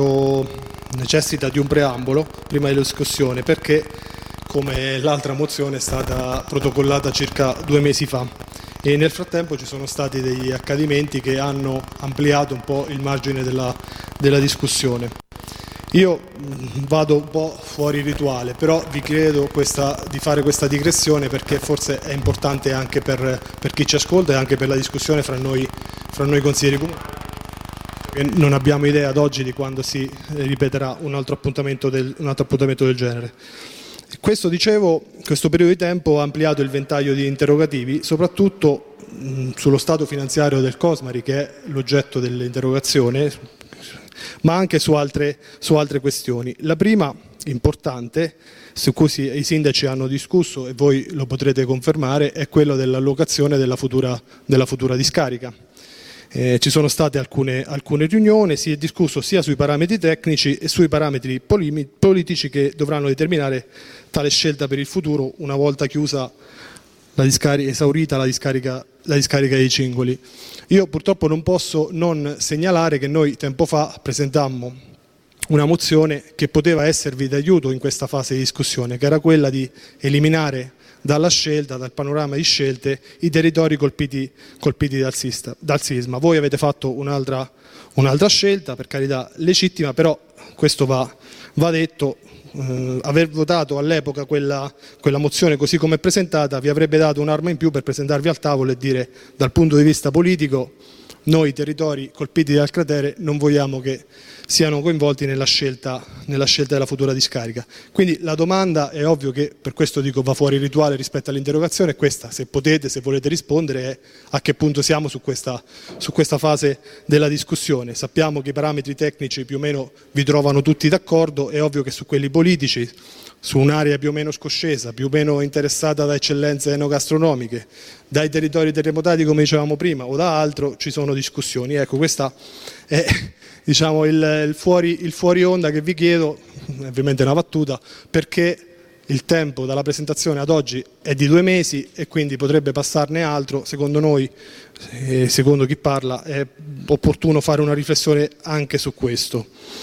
preambolo prima della discussione, perché come l'altra mozione è stata protocollata circa 2 mesi fa e nel frattempo ci sono stati degli accadimenti che hanno ampliato un po' il margine della discussione. Io vado un po' fuori rituale, però vi chiedo di fare questa digressione perché forse è importante anche per chi ci ascolta e anche per la discussione fra noi consiglieri comunali. Non abbiamo idea ad oggi di quando si ripeterà un altro appuntamento del genere. Questo periodo di tempo ha ampliato il ventaglio di interrogativi, soprattutto sullo stato finanziario del Cosmari, che è l'oggetto dell'interrogazione, ma anche su altre questioni. La prima, importante, su cui i sindaci hanno discusso e voi lo potrete confermare, è quella dell'allocazione della futura discarica. Ci sono state alcune riunioni, si è discusso sia sui parametri tecnici e sui parametri politici che dovranno determinare tale scelta per il futuro una volta chiusa esaurita la discarica dei Cingoli. Io purtroppo non posso non segnalare che noi tempo fa presentammo una mozione che poteva esservi d'aiuto in questa fase di discussione, che era quella di eliminare dal panorama di scelte, i territori colpiti dal sisma. Voi avete fatto un'altra scelta, per carità legittima, però questo va detto. Aver votato all'epoca quella mozione così come è presentata vi avrebbe dato un'arma in più per presentarvi al tavolo e dire: dal punto di vista politico noi, territori colpiti dal cratere, non vogliamo che siano coinvolti nella scelta della futura discarica. Quindi la domanda, è ovvio che per questo dico va fuori rituale rispetto all'interrogazione, è questa: se volete rispondere, è a che punto siamo su questa fase della discussione. Sappiamo che i parametri tecnici più o meno vi trovano tutti d'accordo, è ovvio che su quelli politici, su un'area più o meno scoscesa, più o meno interessata da eccellenze enogastronomiche, dai territori terremotati come dicevamo prima o da altro, ci sono discussioni. Ecco, questa è il fuori onda che vi chiedo, ovviamente è una battuta, perché il tempo dalla presentazione ad oggi è di 2 mesi e quindi potrebbe passarne altro. Secondo noi, secondo chi parla, è opportuno fare una riflessione anche su questo.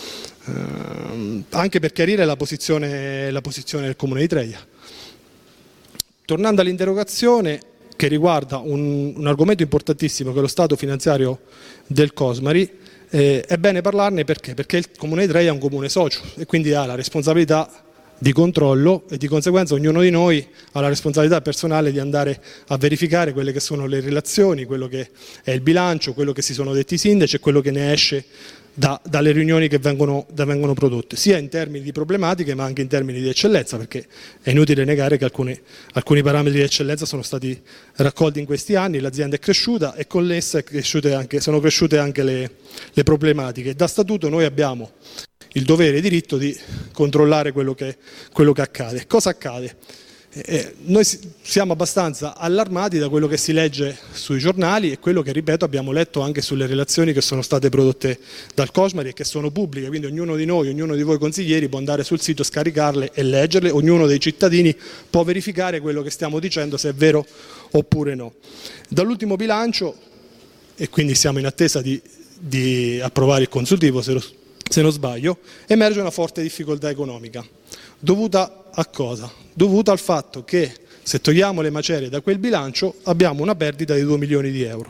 Anche per chiarire la posizione del Comune di Treia. Tornando all'interrogazione, che riguarda un argomento importantissimo che è lo stato finanziario del Cosmari, è bene parlarne perché il Comune di Treia è un comune socio e quindi ha la responsabilità di controllo e di conseguenza ognuno di noi ha la responsabilità personale di andare a verificare quelle che sono le relazioni, quello che è il bilancio, quello che si sono detti i sindaci e quello che ne esce dalle riunioni che vengono prodotte, sia in termini di problematiche ma anche in termini di eccellenza, perché è inutile negare che alcuni parametri di eccellenza sono stati raccolti in questi anni, l'azienda è cresciuta e con l'essa sono cresciute anche le problematiche. Da statuto noi abbiamo il dovere e il diritto di controllare quello che accade. Cosa accade? Noi siamo abbastanza allarmati da quello che si legge sui giornali e quello che, ripeto, abbiamo letto anche sulle relazioni che sono state prodotte dal Cosmari e che sono pubbliche, quindi ognuno di noi, ognuno di voi consiglieri può andare sul sito, scaricarle e leggerle, ognuno dei cittadini può verificare quello che stiamo dicendo, se è vero oppure no. Dall'ultimo bilancio, e quindi siamo in attesa di approvare il consultivo, se non sbaglio, emerge una forte difficoltà economica. Dovuta a cosa? Dovuta al fatto che se togliamo le macerie da quel bilancio abbiamo una perdita di 2 milioni di euro.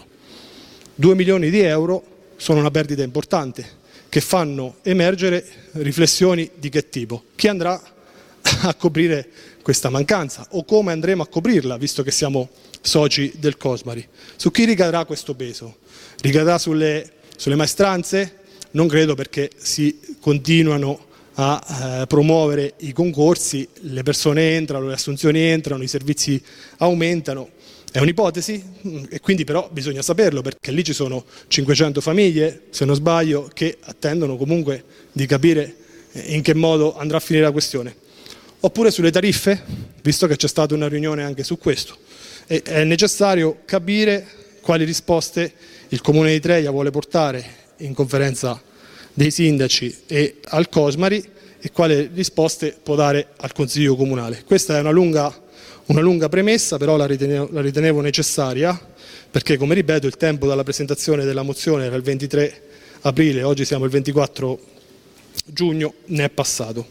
2 milioni di euro sono una perdita importante che fanno emergere riflessioni di che tipo? Chi andrà a coprire questa mancanza o come andremo a coprirla, visto che siamo soci del Cosmari? Su chi ricadrà questo peso? Ricadrà sulle maestranze? Non credo, perché si continuano a promuovere i concorsi, le persone entrano, le assunzioni entrano, i servizi aumentano. È un'ipotesi e quindi però bisogna saperlo, perché lì ci sono 500 famiglie, se non sbaglio, che attendono comunque di capire in che modo andrà a finire la questione. Oppure sulle tariffe, visto che c'è stata una riunione anche su questo. E è necessario capire quali risposte il Comune di Treia vuole portare in conferenza dei sindaci e al Cosmari e quali risposte può dare al Consiglio Comunale. Questa è una lunga premessa, però la ritenevo necessaria, perché, come ripeto, il tempo dalla presentazione della mozione era il 23 aprile, oggi siamo il 24 giugno, ne è passato.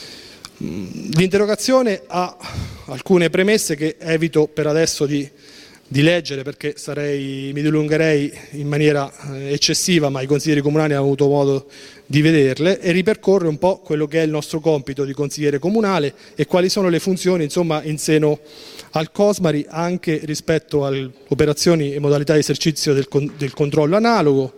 L'interrogazione ha alcune premesse che evito per adesso di leggere, perché mi dilungherei in maniera eccessiva, ma i consiglieri comunali hanno avuto modo di vederle, e ripercorre un po' quello che è il nostro compito di consigliere comunale e quali sono le funzioni, insomma, in seno al Cosmari, anche rispetto alle operazioni e modalità di esercizio del controllo analogo,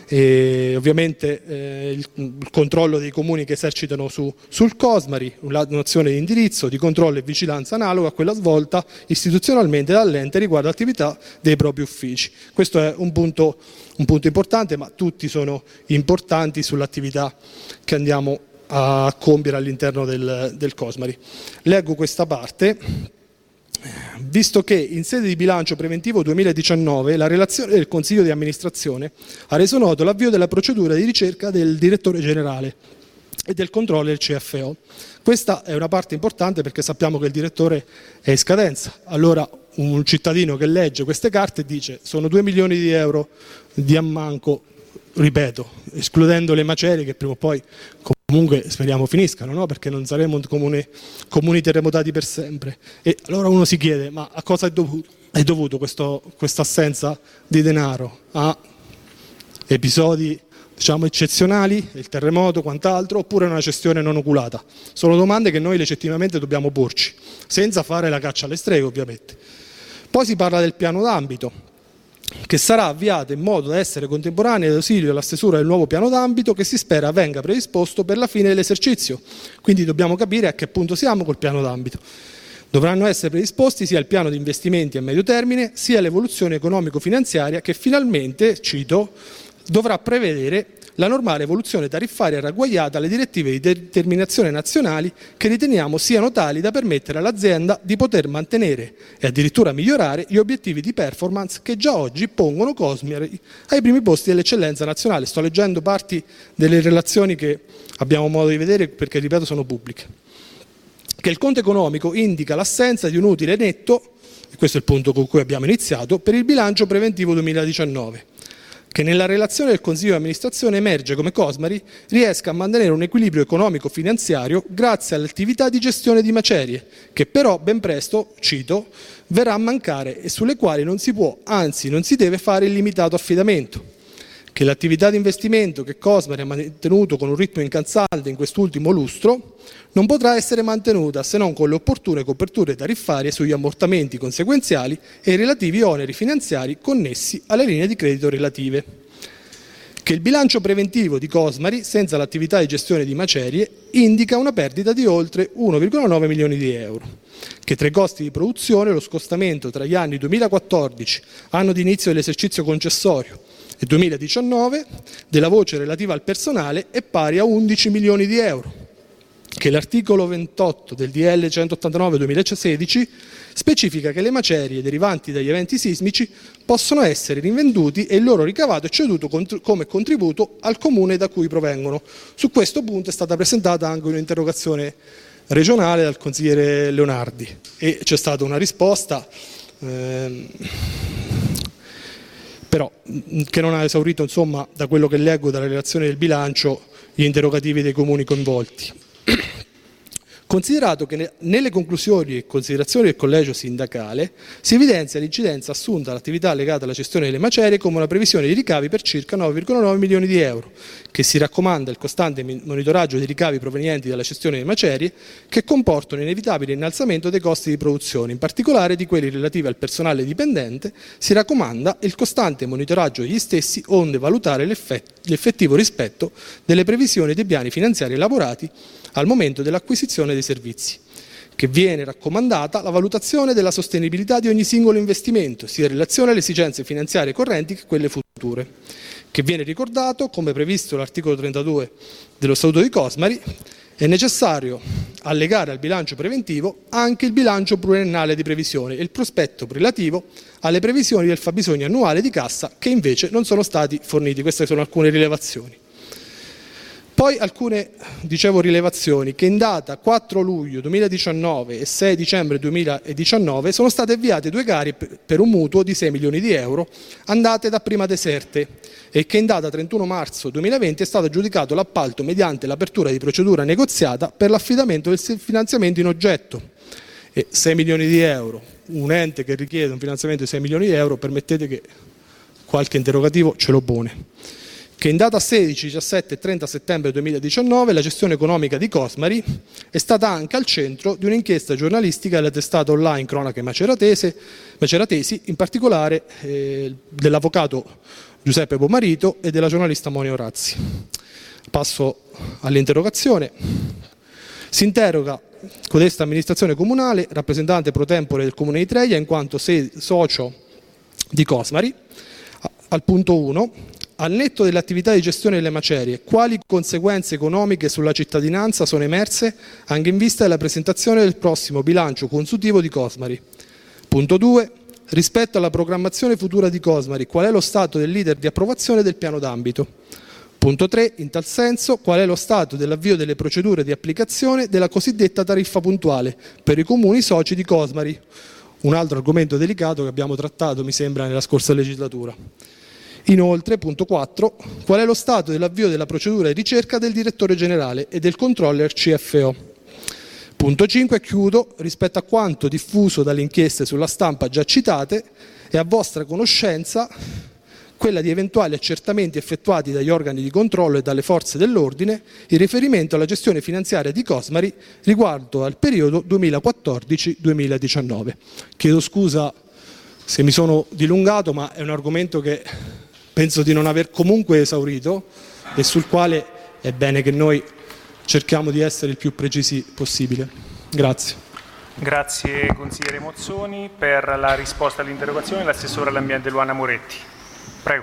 e ovviamente il controllo dei comuni che esercitano sul Cosmari, un'azione di indirizzo, di controllo e vigilanza analoga a quella svolta istituzionalmente dall'ente riguardo all'attività dei propri uffici. Questo è un punto importante, ma tutti sono importanti sull'attività che andiamo a compiere all'interno del Cosmari. Leggo questa parte. Visto che in sede di bilancio preventivo 2019 la relazione del Consiglio di amministrazione ha reso noto l'avvio della procedura di ricerca del direttore generale e del controller CFO. Questa è una parte importante, perché sappiamo che il direttore è in scadenza. Allora un cittadino che legge queste carte dice: sono 2 milioni di euro di ammanco, ripeto, escludendo le macerie che prima o poi comunque speriamo finiscano, no? Perché non saremo comuni terremotati per sempre. E allora uno si chiede: ma a cosa è dovuto questa assenza di denaro? A episodi, diciamo, eccezionali, il terremoto, quant'altro, oppure una gestione non oculata? Sono domande che noi legittimamente dobbiamo porci, senza fare la caccia alle streghe, ovviamente. Poi si parla del piano d'ambito, che sarà avviato in modo da essere contemporaneo ed ausilio alla stesura del nuovo piano d'ambito, che si spera venga predisposto per la fine dell'esercizio. Quindi dobbiamo capire a che punto siamo col piano d'ambito. Dovranno essere predisposti sia il piano di investimenti a medio termine, sia l'evoluzione economico-finanziaria, che finalmente, cito, dovrà prevedere la normale evoluzione tariffaria ragguagliata alle direttive di determinazione nazionali, che riteniamo siano tali da permettere all'azienda di poter mantenere e addirittura migliorare gli obiettivi di performance che già oggi pongono Cosmari ai primi posti dell'eccellenza nazionale. Sto leggendo parti delle relazioni che abbiamo modo di vedere, perché, ripeto, sono pubbliche. Che il conto economico indica l'assenza di un utile netto, e questo è il punto con cui abbiamo iniziato, per il bilancio preventivo 2019. Che nella relazione del Consiglio di amministrazione emerge come Cosmari riesca a mantenere un equilibrio economico-finanziario grazie all'attività di gestione di macerie, che però ben presto, cito, verrà a mancare e sulle quali non si può, anzi non si deve fare il limitato affidamento. Che l'attività di investimento che Cosmari ha mantenuto con un ritmo incalzante in quest'ultimo lustro non potrà essere mantenuta se non con le opportune coperture tariffarie sugli ammortamenti conseguenziali e i relativi oneri finanziari connessi alle linee di credito relative. che il bilancio preventivo di Cosmari, senza l'attività di gestione di macerie, indica una perdita di oltre 1,9 milioni di euro, che tra i costi di produzione lo scostamento tra gli anni 2014, anno di inizio dell'esercizio concessorio, e 2019 della voce relativa al personale è pari a 11 milioni di euro, che l'articolo 28 del DL 189/2016 specifica che le macerie derivanti dagli eventi sismici possono essere rinvenduti e il loro ricavato è ceduto come contributo al comune da cui provengono. Su questo punto è stata presentata anche un'interrogazione regionale dal consigliere Leonardi e c'è stata una risposta però che non ha esaurito, insomma, da quello che leggo dalla relazione del bilancio, gli interrogativi dei comuni coinvolti. Considerato che nelle conclusioni e considerazioni del collegio sindacale si evidenzia l'incidenza assunta all'attività legata alla gestione delle macerie come una previsione di ricavi per circa 9,9 milioni di euro, che si raccomanda il costante monitoraggio dei ricavi provenienti dalla gestione delle macerie, che comportano inevitabile innalzamento dei costi di produzione, in particolare di quelli relativi al personale dipendente, si raccomanda il costante monitoraggio degli stessi onde valutare l'effettivo rispetto delle previsioni dei piani finanziari elaborati al momento dell'acquisizione dei servizi, che viene raccomandata la valutazione della sostenibilità di ogni singolo investimento, sia in relazione alle esigenze finanziarie correnti che quelle future, che viene ricordato, come previsto l'articolo 32 dello Statuto di Cosmari, è necessario allegare al bilancio preventivo anche il bilancio pluriennale di previsione e il prospetto relativo alle previsioni del fabbisogno annuale di cassa, che invece non sono stati forniti. Queste sono alcune rilevazioni. Poi alcune, rilevazioni, che in data 4 luglio 2019 e 6 dicembre 2019 sono state avviate 2 gare per un mutuo di 6 milioni di euro andate da Prima Deserte e che in data 31 marzo 2020 è stato aggiudicato l'appalto mediante l'apertura di procedura negoziata per l'affidamento del finanziamento in oggetto. E 6 milioni di euro, un ente che richiede un finanziamento di 6 milioni di euro, permettete che qualche interrogativo ce lo pone. Che in data 16, 17 e 30 settembre 2019 la gestione economica di Cosmari è stata anche al centro di un'inchiesta giornalistica della testata online Cronache Maceratesi, in particolare dell'avvocato Giuseppe Bomarito e della giornalista Monia Orazzi. Passo all'interrogazione. Si interroga codesta amministrazione comunale, rappresentante pro tempore del comune di Treia, in quanto socio di Cosmari. Al punto 1, al netto dell'attività di gestione delle macerie, quali conseguenze economiche sulla cittadinanza sono emerse anche in vista della presentazione del prossimo bilancio consuntivo di Cosmari? Punto 2, rispetto alla programmazione futura di Cosmari, qual è lo stato dell'iter di approvazione del piano d'ambito? Punto 3, in tal senso, qual è lo stato dell'avvio delle procedure di applicazione della cosiddetta tariffa puntuale per i comuni soci di Cosmari? Un altro argomento delicato che abbiamo trattato, mi sembra, nella scorsa legislatura. Inoltre, punto 4, qual è lo stato dell'avvio della procedura di ricerca del direttore generale e del controller CFO? Punto 5, chiudo, rispetto a quanto diffuso dalle inchieste sulla stampa già citate, è a vostra conoscenza quella di eventuali accertamenti effettuati dagli organi di controllo e dalle forze dell'ordine in riferimento alla gestione finanziaria di Cosmari riguardo al periodo 2014-2019. Chiedo scusa se mi sono dilungato, ma è un argomento che penso di non aver comunque esaurito e sul quale è bene che noi cerchiamo di essere il più precisi possibile. Grazie. Grazie consigliere Mozzoni. Per la risposta all'interrogazione l'assessore all'ambiente Luana Moretti. Prego.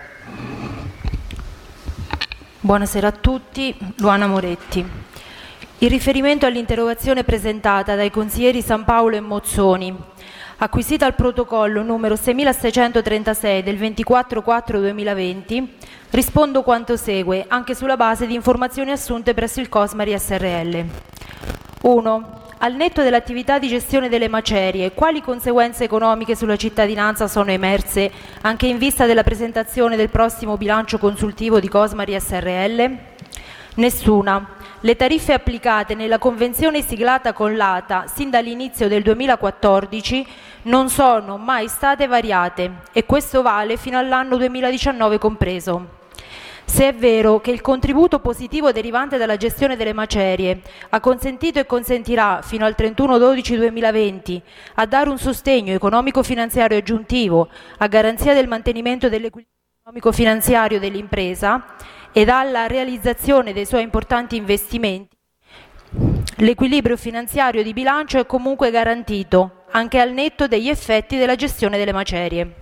Buonasera a tutti, Luana Moretti. In riferimento all'interrogazione presentata dai consiglieri San Paolo e Mozzoni, acquisita al protocollo numero 6636 del 24/4/2020, rispondo quanto segue, anche sulla base di informazioni assunte presso il Cosmari Srl. 1. Al netto dell'attività di gestione delle macerie, quali conseguenze economiche sulla cittadinanza sono emerse anche in vista della presentazione del prossimo bilancio consultivo di Cosmari Srl? Nessuna. Le tariffe applicate nella convenzione siglata con l'ATA sin dall'inizio del 2014 non sono mai state variate e questo vale fino all'anno 2019 compreso. Se è vero che il contributo positivo derivante dalla gestione delle macerie ha consentito e consentirà fino al 31/12/2020 a dare un sostegno economico-finanziario aggiuntivo a garanzia del mantenimento dell'equilibrio economico-finanziario dell'impresa e dalla realizzazione dei suoi importanti investimenti, l'equilibrio finanziario di bilancio è comunque garantito, anche al netto degli effetti della gestione delle macerie.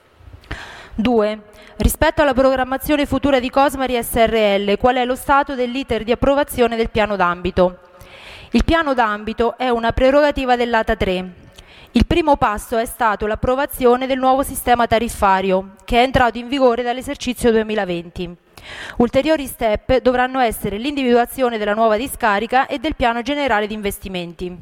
2. Rispetto alla programmazione futura di Cosmari Srl, qual è lo stato dell'iter di approvazione del piano d'ambito? Il piano d'ambito è una prerogativa dell'ATA 3. Il primo passo è stato l'approvazione del nuovo sistema tariffario, che è entrato in vigore dall'esercizio 2020. Ulteriori step dovranno essere l'individuazione della nuova discarica e del piano generale di investimenti.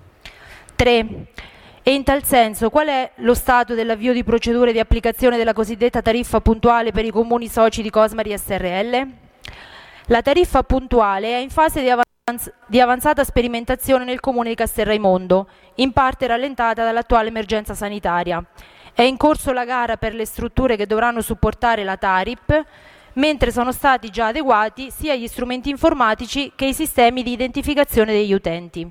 3. E in tal senso, qual è lo stato dell'avvio di procedure di applicazione della cosiddetta tariffa puntuale per i comuni soci di Cosmari Srl? La tariffa puntuale è in fase di avanzata sperimentazione nel comune di Castelraimondo, in parte rallentata dall'attuale emergenza sanitaria. È in corso la gara per le strutture che dovranno supportare la TARIP, mentre sono stati già adeguati sia gli strumenti informatici che i sistemi di identificazione degli utenti.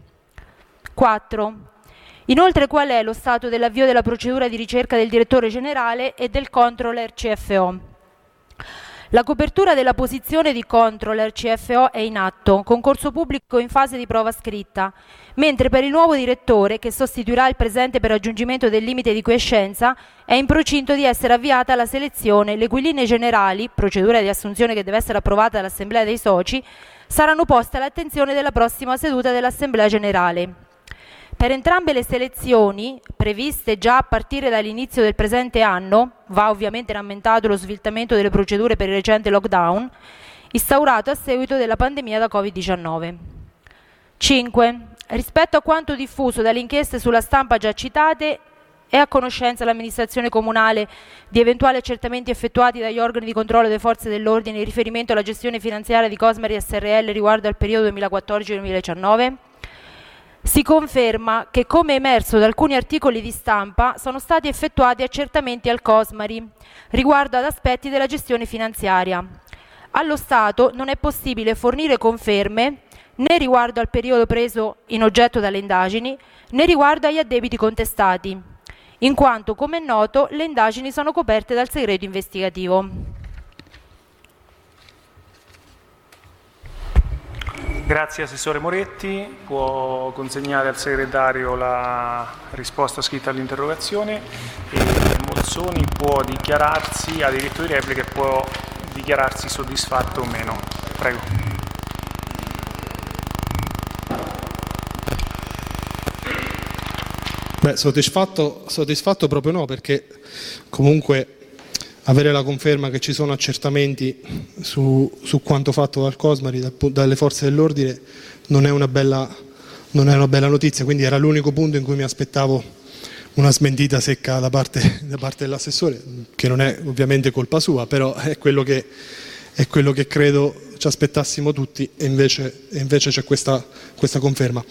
4. Inoltre, qual è lo stato dell'avvio della procedura di ricerca del direttore generale e del controller CFO? La copertura della posizione di controller CFO è in atto, concorso pubblico in fase di prova scritta, mentre per il nuovo direttore, che sostituirà il presente per raggiungimento del limite di quiescenza, è in procinto di essere avviata la selezione, le cui linee generali, procedura di assunzione che deve essere approvata dall'Assemblea dei Soci, saranno poste all'attenzione della prossima seduta dell'Assemblea Generale. Per entrambe le selezioni, previste già a partire dall'inizio del presente anno, va ovviamente rammentato lo sviltamento delle procedure per il recente lockdown, instaurato a seguito della pandemia da Covid-19. 5. Rispetto a quanto diffuso dalle inchieste sulla stampa già citate, è a conoscenza l'amministrazione comunale di eventuali accertamenti effettuati dagli organi di controllo delle forze dell'ordine in riferimento alla gestione finanziaria di Cosmari Srl riguardo al periodo 2014-2019? Si conferma che, come emerso da alcuni articoli di stampa, sono stati effettuati accertamenti al Cosmari riguardo ad aspetti della gestione finanziaria. Allo Stato non è possibile fornire conferme né riguardo al periodo preso in oggetto dalle indagini, né riguardo agli addebiti contestati, in quanto, come è noto, le indagini sono coperte dal segreto investigativo. Grazie Assessore Moretti, può consegnare al segretario la risposta scritta all'interrogazione e Mozzoni può dichiararsi, ha diritto di replica e può dichiararsi soddisfatto o meno. Prego. Beh, soddisfatto proprio no, perché comunque avere la conferma che ci sono accertamenti su quanto fatto dal Cosmari, dalle forze dell'ordine, non è una bella notizia, quindi era l'unico punto in cui mi aspettavo una smentita secca da parte dell'assessore, che non è ovviamente colpa sua, però è quello che credo ci aspettassimo tutti e invece c'è questa conferma.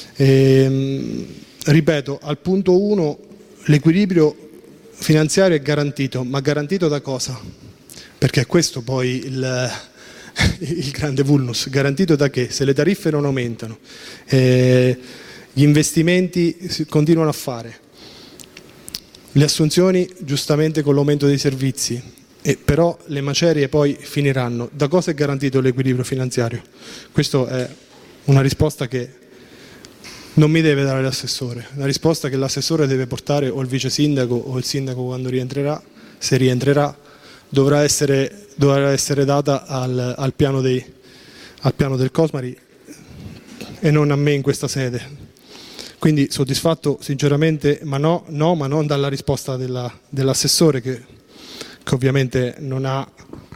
Ripeto, al punto 1 l'equilibrio finanziario è garantito, ma garantito da cosa? Perché è questo poi il grande vulnus. Garantito da che? Se le tariffe non aumentano, gli investimenti si continuano a fare, le assunzioni giustamente con l'aumento dei servizi, però le macerie poi finiranno. Da cosa è garantito l'equilibrio finanziario? Questa è una risposta che non mi deve dare l'assessore, una risposta che l'assessore deve portare o il vice sindaco o il sindaco quando rientrerà, se rientrerà, dovrà essere data al piano del Cosmari e non a me in questa sede. Quindi soddisfatto sinceramente, ma non dalla risposta dell'assessore che ovviamente non ha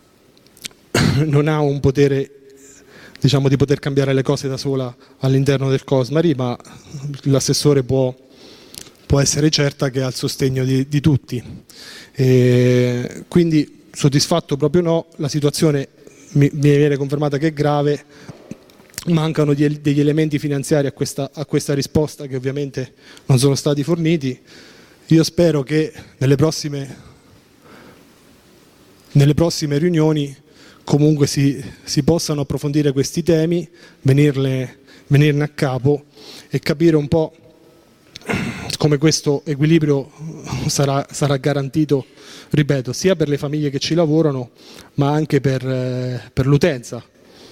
un potere, diciamo, di poter cambiare le cose da sola all'interno del Cosmari, ma l'assessore può essere certa che ha il sostegno di tutti. Quindi soddisfatto proprio no, la situazione mi viene confermata che è grave, mancano degli elementi finanziari a questa risposta che ovviamente non sono stati forniti. Io spero che nelle prossime riunioni comunque si possano approfondire questi temi, venirne a capo e capire un po' come questo equilibrio sarà garantito, ripeto, sia per le famiglie che ci lavorano, ma anche per l'utenza.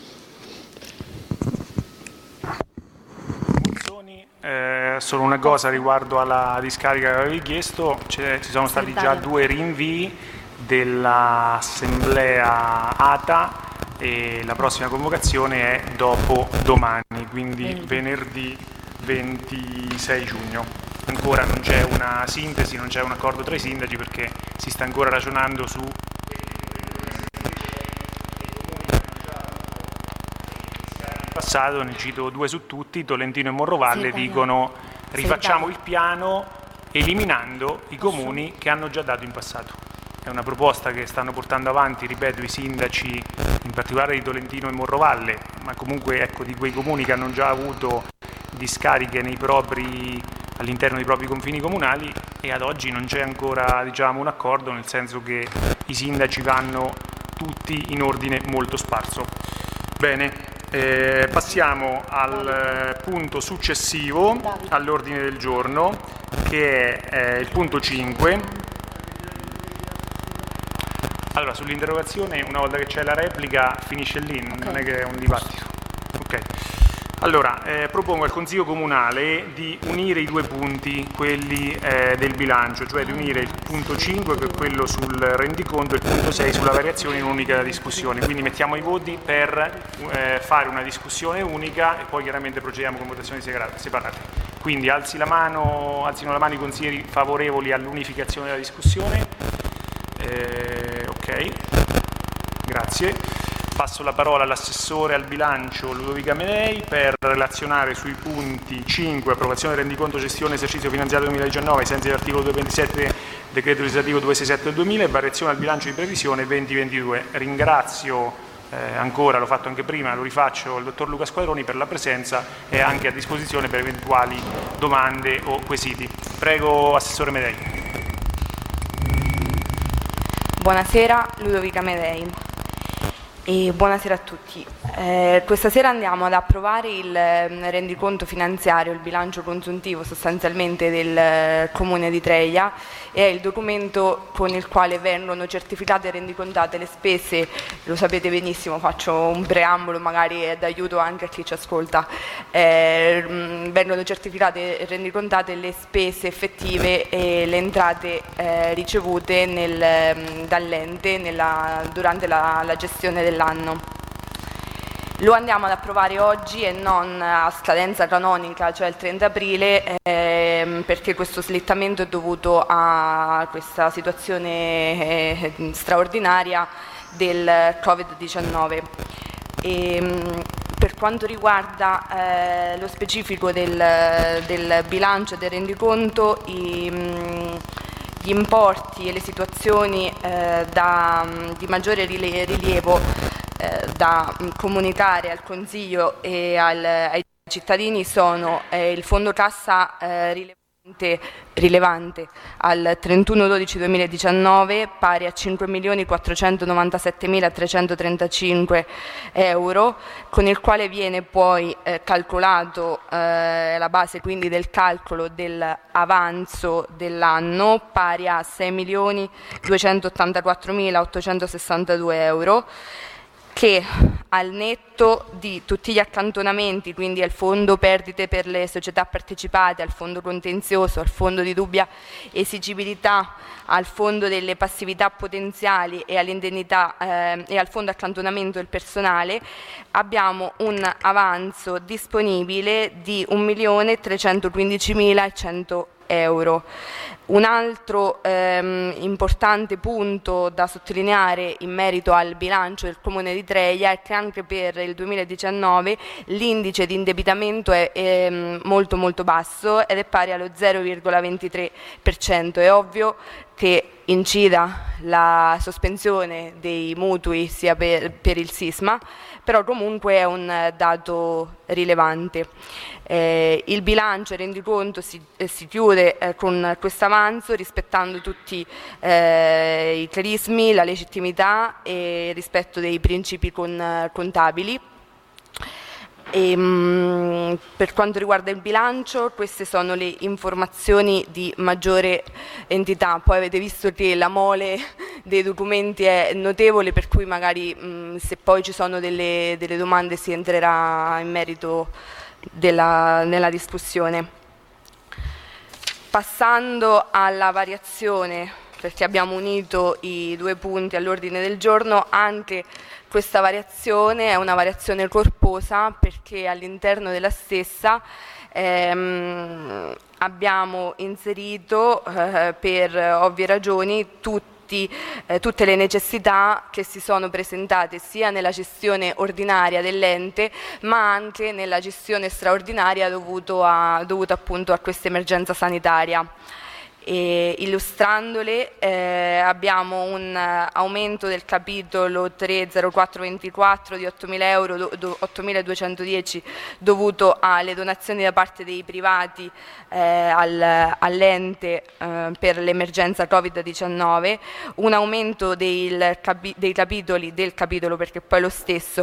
Solo una cosa riguardo alla discarica che avevi chiesto, ci sono stati già 2 rinvii dell'assemblea ATA e la prossima convocazione è dopo domani, quindi venerdì 26 giugno. Ancora non c'è una sintesi, non c'è un accordo tra i sindaci perché si sta ancora ragionando su passato, ne cito 2 su tutti, Tolentino e Morrovalle dicono rifacciamo il piano eliminando i comuni che hanno già dato in passato. È una proposta che stanno portando avanti, ripeto, i sindaci, in particolare di Tolentino e Morrovalle, ma comunque ecco, di quei comuni che hanno già avuto discariche all'interno dei propri confini comunali, e ad oggi non c'è ancora, diciamo, un accordo, nel senso che i sindaci vanno tutti in ordine molto sparso. Bene. Passiamo al punto successivo all'ordine del giorno, che è il punto 5. Allora, sull'interrogazione, una volta che c'è la replica, finisce lì, non è che è un dibattito. Ok. Allora, propongo al Consiglio Comunale di unire i 2 punti, quelli del bilancio, cioè di unire il punto 5, che è quello sul rendiconto, e il punto 6 sulla variazione in unica discussione. Quindi mettiamo i voti per fare una discussione unica e poi chiaramente procediamo con votazioni separate. Quindi alzino la mano i consiglieri favorevoli all'unificazione della discussione. Ok, grazie. Passo la parola all'assessore al bilancio Ludovica Medei per relazionare sui punti 5, approvazione del rendiconto gestione esercizio finanziario 2019 ai sensi dell'articolo 227 decreto legislativo 267 del 2000 e variazione al bilancio di previsione 2022. Ringrazio ancora, l'ho fatto anche prima, lo rifaccio, il dottor Luca Squadroni per la presenza e anche a disposizione per eventuali domande o quesiti. Prego, assessore Medei. Buonasera, Ludovica Medei. E buonasera a tutti. Questa sera andiamo ad approvare il rendiconto finanziario, il bilancio consuntivo sostanzialmente del Comune di Treia. È il documento con il quale vengono certificate e rendicontate le spese, lo sapete benissimo, faccio un preambolo magari d'aiuto anche a chi ci ascolta. Vengono certificate e rendicontate le spese effettive e le entrate ricevute dall'ente durante la gestione dell'anno. Lo andiamo ad approvare oggi e non a scadenza canonica, cioè il 30 aprile, perché questo slittamento è dovuto a questa situazione straordinaria del Covid-19. Per quanto riguarda lo specifico del bilancio e del rendiconto, gli importi e le situazioni di maggiore rilievo da comunicare al Consiglio e ai cittadini sono il fondo cassa rilevante al 31/12/2019 pari a 5.497.335 euro, con il quale viene poi calcolato la base quindi del calcolo dell'avanzo dell'anno pari a 6.284.862 euro, che al netto di tutti gli accantonamenti, quindi al fondo perdite per le società partecipate, al fondo contenzioso, al fondo di dubbia esigibilità, al fondo delle passività potenziali e all'indennità e al fondo accantonamento del personale, abbiamo un avanzo disponibile di 1.315.100 euro. Un altro importante punto da sottolineare in merito al bilancio del Comune di Treia è che anche per il 2019 l'indice di indebitamento è molto molto basso ed è pari allo 0,23%. È ovvio che incida la sospensione dei mutui sia per il sisma, però comunque è un dato rilevante. Il bilancio e il rendiconto si chiude con questo avanzo rispettando tutti i crismi, la legittimità e il rispetto dei principi contabili. Per quanto riguarda il bilancio, queste sono le informazioni di maggiore entità. Poi avete visto che la mole dei documenti è notevole, per cui magari se poi ci sono delle domande si entrerà in merito nella discussione. Passando alla variazione, perché abbiamo unito i due punti all'ordine del giorno, anche questa variazione è una variazione corposa, perché all'interno della stessa abbiamo inserito per ovvie ragioni tutte le necessità che si sono presentate sia nella gestione ordinaria dell'ente, ma anche nella gestione straordinaria dovuta appunto a questa emergenza sanitaria. Illustrandole abbiamo un aumento del capitolo 30424 di 8.000 euro, 8.210 dovuto alle donazioni da parte dei privati all'ente per l'emergenza Covid-19, un aumento dei capitoli del capitolo, perché poi è lo stesso,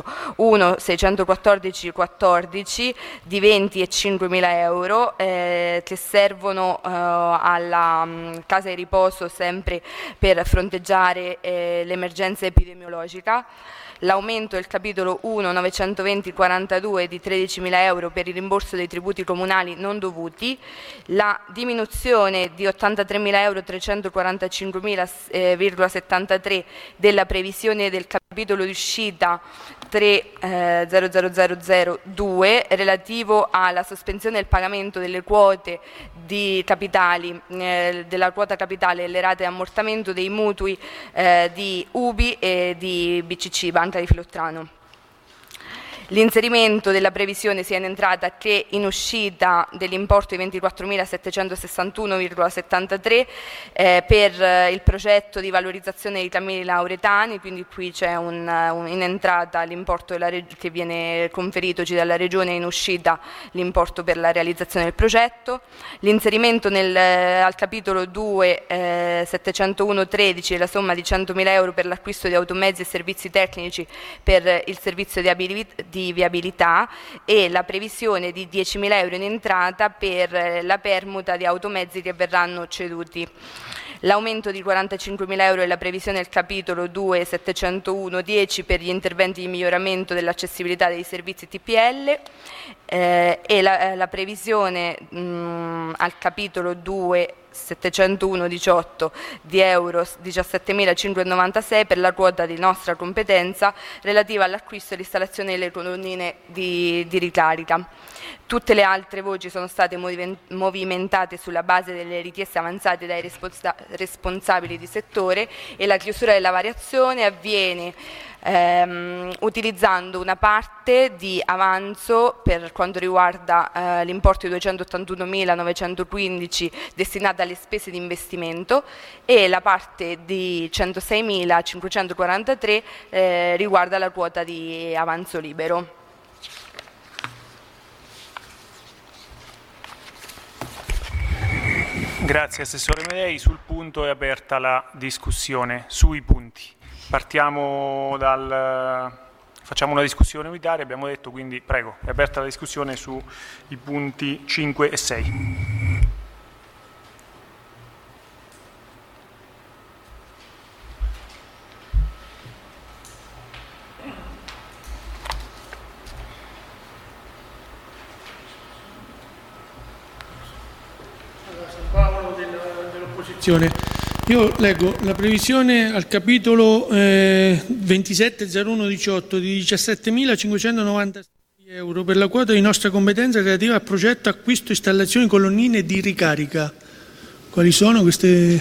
1.614.14 di 20 e 5.000 euro che servono alla casa di riposo sempre per fronteggiare l'emergenza epidemiologica. L'aumento del capitolo 1 920.42 di 13.000 euro per il rimborso dei tributi comunali non dovuti, la diminuzione di 83.000 euro 345.000,73 della previsione del capitolo di uscita 30002 relativo alla sospensione del pagamento delle quote di capitali, della quota capitale e le rate di ammortamento dei mutui di UBI e di BCC, Banca di Filottrano. L'inserimento della previsione sia in entrata che in uscita dell'importo di 24.761,73 per il progetto di valorizzazione dei cammini lauretani, quindi qui c'è in entrata l'importo che viene conferitoci dalla Regione, in uscita l'importo per la realizzazione del progetto. L'inserimento al capitolo 2 701.13 la somma di 100.000 euro per l'acquisto di automezzi e servizi tecnici per il servizio di viabilità e la previsione di 10.000 euro in entrata per la permuta di automezzi che verranno ceduti. L'aumento di 45.000 euro è la previsione del capitolo 2 701.10 per gli interventi di miglioramento dell'accessibilità dei servizi TPL e la previsione al capitolo 2 701.18 di euro 17.596 per la quota di nostra competenza relativa all'acquisto e all'installazione delle colonnine di ricarica. Tutte le altre voci sono state movimentate sulla base delle richieste avanzate dai responsabili di settore e la chiusura della variazione avviene utilizzando una parte di avanzo per quanto riguarda l'importo di 281.915 destinata alle spese di investimento e la parte di 106.543 riguarda la quota di avanzo libero. Grazie Assessore Medei, sul punto è aperta la discussione sui punti. Facciamo una discussione unitaria, abbiamo detto, quindi prego, è aperta la discussione sui punti 5 e 6. Io leggo la previsione al capitolo 270118 di 17.596 euro per la quota di nostra competenza relativa al progetto acquisto e installazione colonnine di ricarica. Quali sono queste?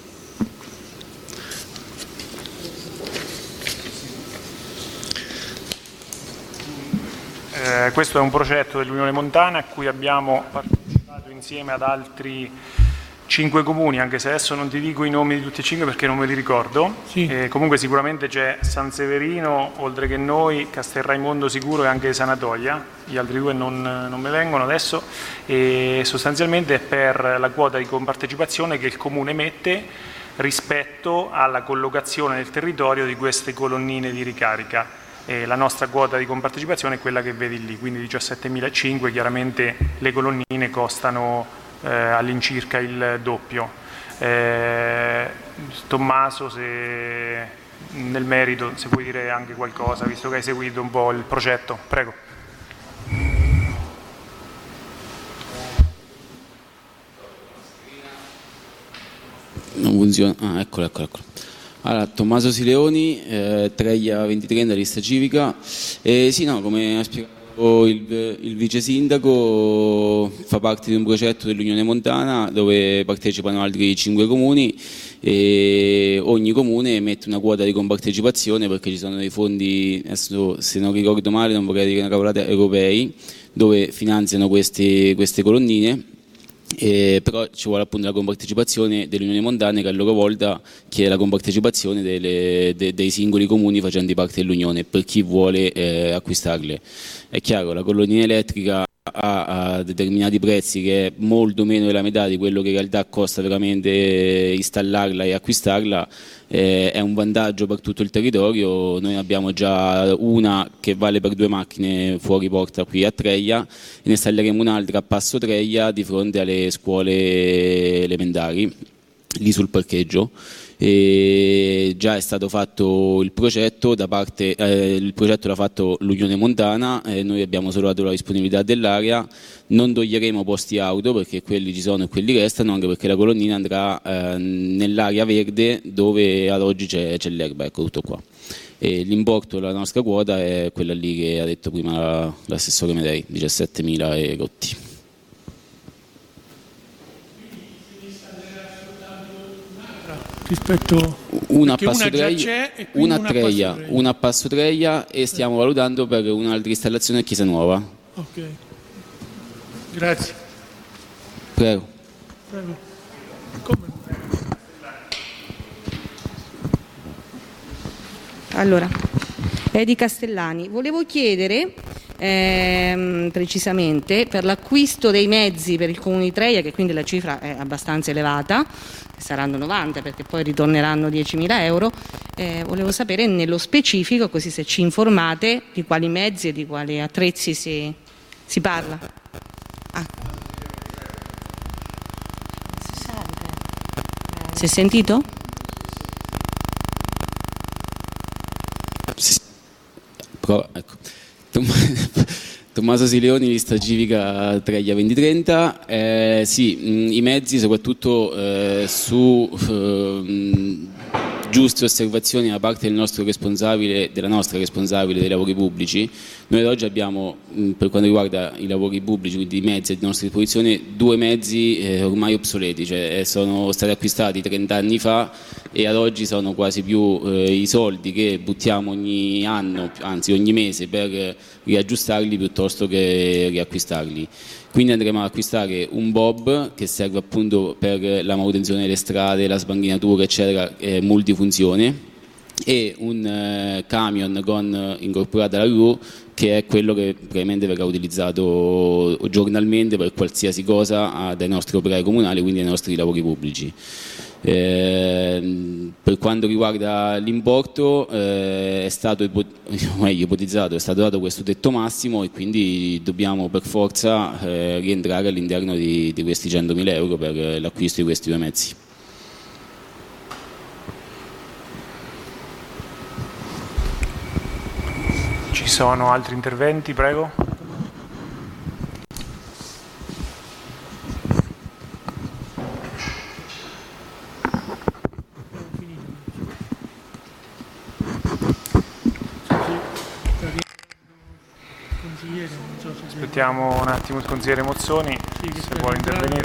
Questo è un progetto dell'Unione Montana a cui abbiamo partecipato insieme ad altri 5 comuni, anche se adesso non ti dico i nomi di tutti e 5 perché non me li ricordo. Sì. Comunque sicuramente c'è San Severino, oltre che noi, Castelraimondo sicuro e anche Sanatoia, gli altri due non me vengono adesso, e sostanzialmente è per la quota di compartecipazione che il comune mette rispetto alla collocazione nel territorio di queste colonnine di ricarica. e la nostra quota di compartecipazione è quella che vedi lì, quindi 17.500, chiaramente le colonnine costano all'incirca il doppio. Tommaso, se nel merito, se vuoi dire anche qualcosa, visto che hai seguito un po' il progetto, prego. Non funziona. Ah, eccolo. Allora, Tommaso Sileoni, Treia 23 della lista civica. Sì, no, come ha spiegato il vice sindaco, fa parte di un progetto dell'Unione Montana dove partecipano altri 5 comuni e ogni comune mette una quota di compartecipazione perché ci sono dei fondi, adesso, se non ricordo male, non vorrei dire una cavolata, europei, dove finanziano queste colonnine. Però ci vuole appunto la compartecipazione dell'Unione Montana, che a loro volta chiede la compartecipazione dei singoli comuni facenti parte dell'Unione per chi vuole acquistarle. È chiaro, la colonnina elettrica ha determinati prezzi che è molto meno della metà di quello che in realtà costa veramente installarla e acquistarla. È un vantaggio per tutto il territorio. Noi abbiamo già una che vale per 2 macchine fuori porta qui a Treia e ne installeremo un'altra a Passo Treia di fronte alle scuole elementari, lì sul parcheggio. E già è stato fatto il progetto il progetto l'ha fatto l'Unione Montana, noi abbiamo solo dato la disponibilità dell'area. Non toglieremo posti auto perché quelli ci sono e quelli restano, anche perché la colonnina andrà nell'area verde dove ad oggi c'è l'erba, ecco, tutto qua. E l'importo della nostra quota è quella lì che ha detto prima l'assessore Medei, 17.000 e rotti. Rispetto una a Passo Treia e stiamo valutando per un'altra installazione a Chiesa Nuova. Ok, grazie. Prego. Come? Allora, Edi Castellani, volevo chiedere precisamente per l'acquisto dei mezzi per il Comune di Treia, che quindi la cifra è abbastanza elevata, saranno 90 perché poi ritorneranno 10.000 euro, volevo sapere nello specifico, così se ci informate, di quali mezzi e di quali attrezzi si parla. Si è sentito? Però, ecco. Tommaso Sileoni, lista civica Treia 2030. Sì, i mezzi soprattutto su giuste osservazioni da parte della nostra responsabile dei lavori pubblici. Noi ad oggi abbiamo, per quanto riguarda i lavori pubblici, quindi i mezzi a nostra disposizione, 2 mezzi ormai obsoleti, cioè sono stati acquistati 30 anni fa e ad oggi sono quasi più i soldi che buttiamo ogni anno, anzi ogni mese, per riaggiustarli piuttosto che riacquistarli. Quindi andremo ad acquistare un bob che serve appunto per la manutenzione delle strade, la sbanghinatura eccetera, multifunzione, e un camion con incorporata la gru, che è quello che probabilmente verrà utilizzato giornalmente per qualsiasi cosa dai nostri operai comunali, quindi dai nostri lavori pubblici. Per quanto riguarda l'importo è stato ipotizzato, è stato dato questo tetto massimo e quindi dobbiamo per forza rientrare all'interno di questi 100.000 euro per l'acquisto di questi 2 mezzi. Ci sono altri interventi, prego? Aspettiamo un attimo il consigliere Mozzoni, se vuole intervenire.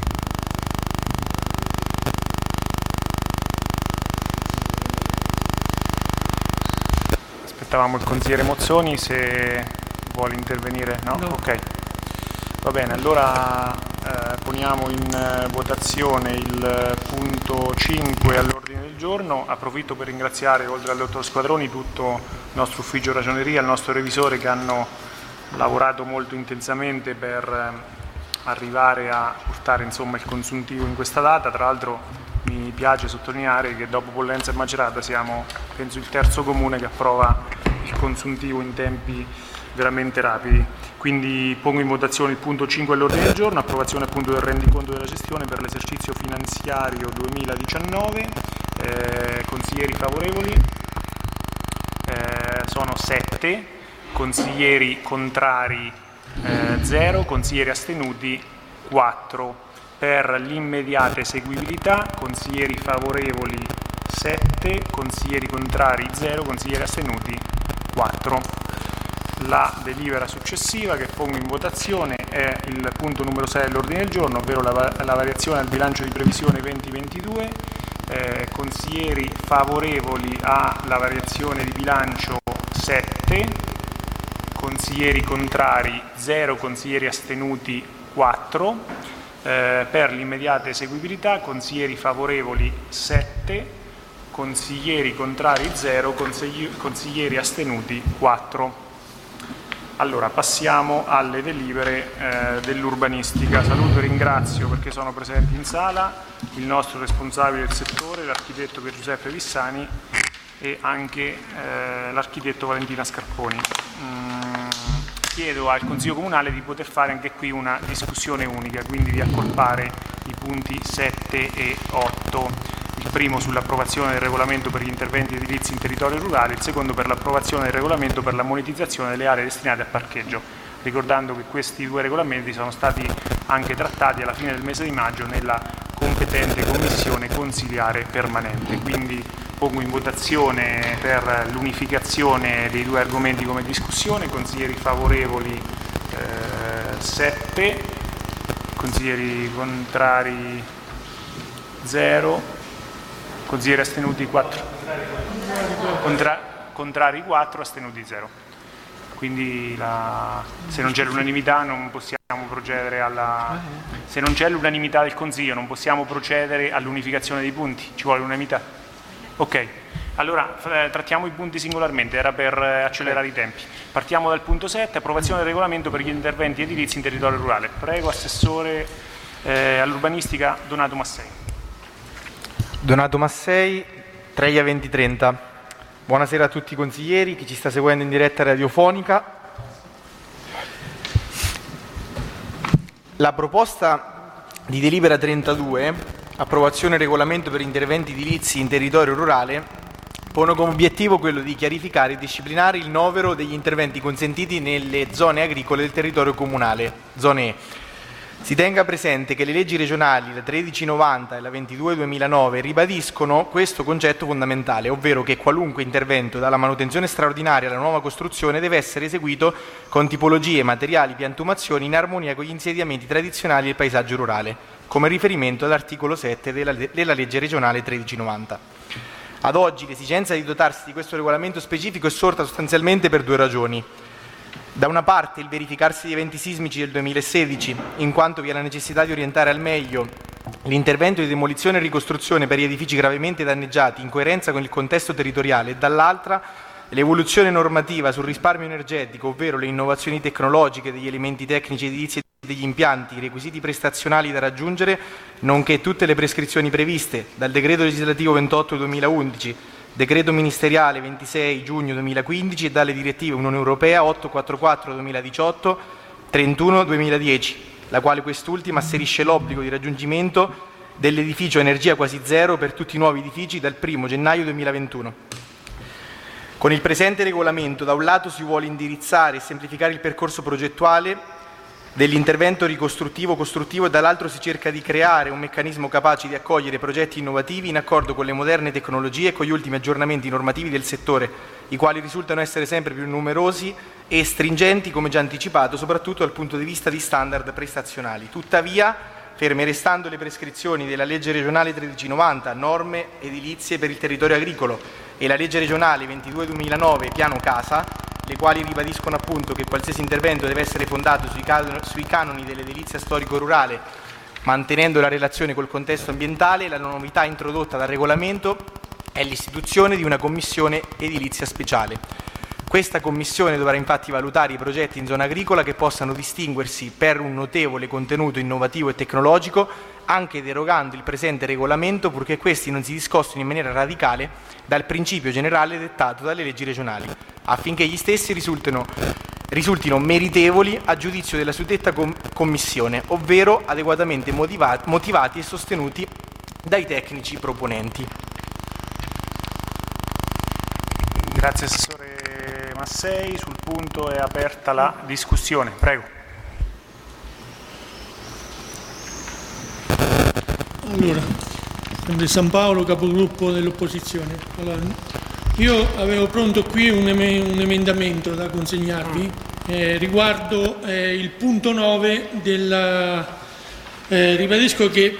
Aspettavamo il consigliere Mozzoni, se vuole intervenire. No? Ok. Va bene, allora poniamo in votazione il punto 5 all'ordine del giorno. Approfitto per ringraziare, oltre al dottor Squadroni, tutto il nostro ufficio ragioneria, il nostro revisore, che hanno lavorato molto intensamente per arrivare a portare il consuntivo in questa data. Tra l'altro mi piace sottolineare che dopo Pollenza e Macerata siamo, penso, il terzo comune che approva il consuntivo in tempi veramente rapidi. Quindi pongo in votazione il punto 5 all'ordine del giorno, approvazione appunto del rendiconto della gestione per l'esercizio finanziario 2019, consiglieri favorevoli sono 7, consiglieri contrari 0, consiglieri astenuti 4. Per l'immediata eseguibilità, consiglieri favorevoli 7, consiglieri contrari 0, consiglieri astenuti 4. La delibera successiva che pongo in votazione è il punto numero 6 all'ordine del giorno, ovvero la variazione al bilancio di previsione 2022. Consiglieri favorevoli alla variazione di bilancio 7, consiglieri contrari 0, consiglieri astenuti 4. Per l'immediata eseguibilità, consiglieri favorevoli 7, consiglieri contrari 0, consiglieri astenuti 4. Allora, passiamo alle delibere dell'urbanistica. Saluto e ringrazio, perché sono presenti in sala, il nostro responsabile del settore, l'architetto Pier Giuseppe Vissani, e anche l'architetto Valentina Scarponi. Chiedo al Consiglio Comunale di poter fare anche qui una discussione unica, quindi di accorpare i punti 7 e 8. Il primo sull'approvazione del regolamento per gli interventi edilizi in territorio rurale, il secondo per l'approvazione del regolamento per la monetizzazione delle aree destinate a parcheggio, ricordando che questi due regolamenti sono stati anche trattati alla fine del mese di maggio nella competente commissione consiliare permanente. Quindi pongo in votazione per l'unificazione dei due argomenti come discussione, consiglieri favorevoli 7, consiglieri contrari 0, consiglieri astenuti 4, contrari 4, astenuti 0. Quindi se non c'è l'unanimità non possiamo procedere se non c'è l'unanimità del Consiglio non possiamo procedere all'unificazione dei punti, ci vuole l'unanimità. Ok, allora trattiamo i punti singolarmente, era per accelerare i tempi. Partiamo dal punto 7, approvazione del regolamento per gli interventi edilizi in territorio rurale. Prego, Assessore all'urbanistica Donato Massei. Donato Massei, Treia 2030. Buonasera a tutti i consiglieri, chi ci sta seguendo in diretta radiofonica. La proposta di delibera 32, approvazione regolamento per interventi edilizi in territorio rurale, pone come obiettivo quello di chiarificare e disciplinare il novero degli interventi consentiti nelle zone agricole del territorio comunale, zone E. Si tenga presente che le leggi regionali, la 1390 e la 22/2009, ribadiscono questo concetto fondamentale, ovvero che qualunque intervento, dalla manutenzione straordinaria alla nuova costruzione, deve essere eseguito con tipologie, materiali, piantumazioni in armonia con gli insediamenti tradizionali del paesaggio rurale, come riferimento all'articolo 7 della legge regionale 1390. Ad oggi l'esigenza di dotarsi di questo regolamento specifico è sorta sostanzialmente per due ragioni. Da una parte il verificarsi di eventi sismici del 2016, in quanto vi è la necessità di orientare al meglio l'intervento di demolizione e ricostruzione per gli edifici gravemente danneggiati in coerenza con il contesto territoriale, e dall'altra l'evoluzione normativa sul risparmio energetico, ovvero le innovazioni tecnologiche degli elementi tecnici edilizi e degli impianti, i requisiti prestazionali da raggiungere, nonché tutte le prescrizioni previste dal decreto legislativo 28/2011, decreto ministeriale 26 giugno 2015 e dalle direttive Unione Europea 844/2018, 31/2010, la quale quest'ultima asserisce l'obbligo di raggiungimento dell'edificio energia quasi zero per tutti i nuovi edifici dal 1 gennaio 2021. Con il presente regolamento, da un lato si vuole indirizzare e semplificare il percorso progettuale dell'intervento ricostruttivo-costruttivo e dall'altro si cerca di creare un meccanismo capace di accogliere progetti innovativi in accordo con le moderne tecnologie e con gli ultimi aggiornamenti normativi del settore, i quali risultano essere sempre più numerosi e stringenti, come già anticipato, soprattutto dal punto di vista di standard prestazionali. Tuttavia, ferme restando le prescrizioni della legge regionale 1390, norme edilizie per il territorio agricolo, e la legge regionale 22/2009, piano casa, le quali ribadiscono appunto che qualsiasi intervento deve essere fondato sui canoni dell'edilizia storico-rurale, mantenendo la relazione col contesto ambientale, la novità introdotta dal regolamento è l'istituzione di una commissione edilizia speciale. Questa commissione dovrà infatti valutare i progetti in zona agricola che possano distinguersi per un notevole contenuto innovativo e tecnologico, anche derogando il presente regolamento, purché questi non si discostino in maniera radicale dal principio generale dettato dalle leggi regionali, affinché gli stessi risultino meritevoli a giudizio della suddetta commissione, ovvero adeguatamente motivati e sostenuti dai tecnici proponenti. Grazie Assessore Massei, sul punto è aperta la discussione. Prego. Allora, San Paolo, capogruppo dell'opposizione. Allora, io avevo pronto qui un emendamento da consegnarvi riguardo il punto 9 della... ribadisco che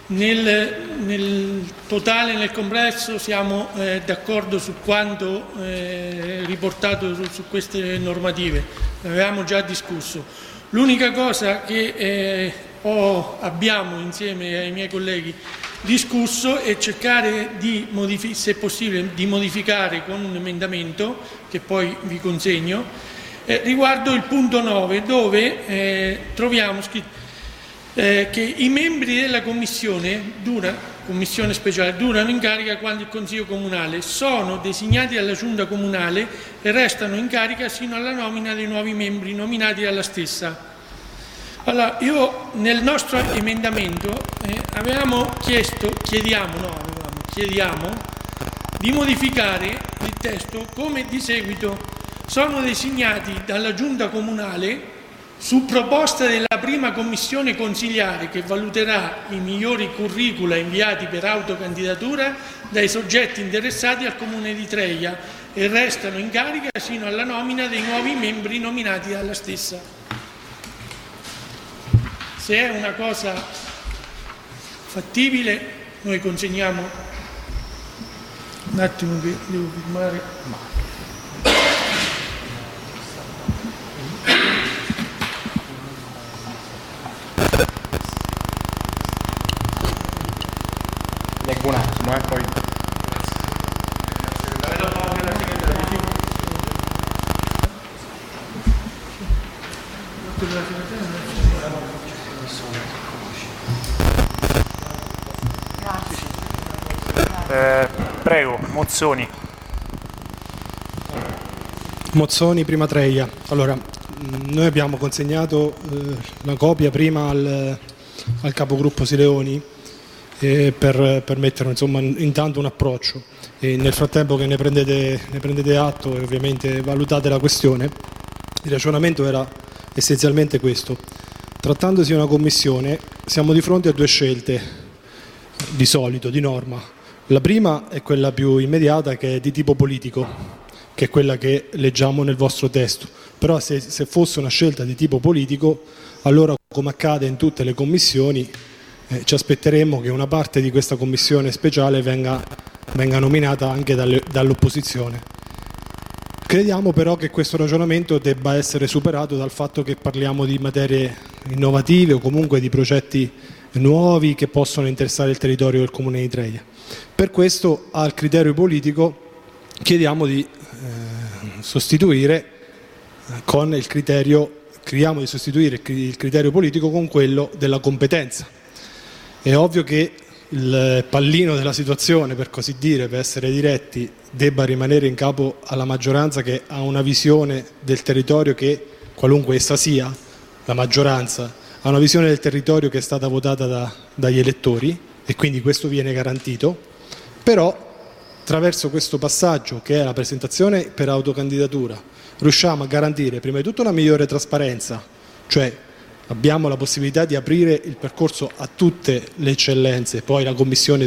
nel totale, nel complesso, siamo d'accordo su quanto riportato su queste normative, avevamo già discusso. L'unica cosa che abbiamo insieme ai miei colleghi discusso è cercare di se possibile di modificare con un emendamento che poi vi consegno riguardo il punto 9, dove troviamo scritto che i membri della commissione speciale durano in carica quando il Consiglio Comunale sono designati dalla Giunta Comunale e restano in carica sino alla nomina dei nuovi membri nominati dalla stessa. Allora, io nel nostro emendamento chiediamo di modificare il testo come di seguito: sono designati dalla Giunta Comunale su proposta della prima commissione consiliare che valuterà i migliori curricula inviati per autocandidatura dai soggetti interessati al Comune di Treia e restano in carica sino alla nomina dei nuovi membri nominati dalla stessa. Se è una cosa fattibile, noi consegniamo un attimo che devo firmare. Leggo un attimo, poi. Prego, Mozzoni. Mozzoni, prima Treia. Allora, noi abbiamo consegnato la copia prima al capogruppo Sileoni per mettere insomma intanto un approccio, e nel frattempo che ne prendete atto e ovviamente valutate la questione. Il ragionamento era essenzialmente questo: trattandosi di una commissione siamo di fronte a due scelte di solito, di norma. La prima è quella più immediata, che è di tipo politico, che è quella che leggiamo nel vostro testo. Però se fosse una scelta di tipo politico, allora, come accade in tutte le commissioni, ci aspetteremmo che una parte di questa commissione speciale venga nominata anche dall'opposizione. Crediamo però che questo ragionamento debba essere superato dal fatto che parliamo di materie innovative o comunque di progetti nuovi che possono interessare il territorio del Comune di Treia. Per questo al criterio politico chiediamo di sostituire con il criterio, crediamo di sostituire il criterio politico con quello della competenza. È ovvio che il pallino della situazione, per così dire, per essere diretti, debba rimanere in capo alla maggioranza, che ha una visione del territorio che, qualunque essa sia, la maggioranza ha una visione del territorio che è stata votata dagli elettori, e quindi questo viene garantito. Però attraverso questo passaggio, che è la presentazione per autocandidatura, riusciamo a garantire prima di tutto una migliore trasparenza, cioè abbiamo la possibilità di aprire il percorso a tutte le eccellenze, poi la commissione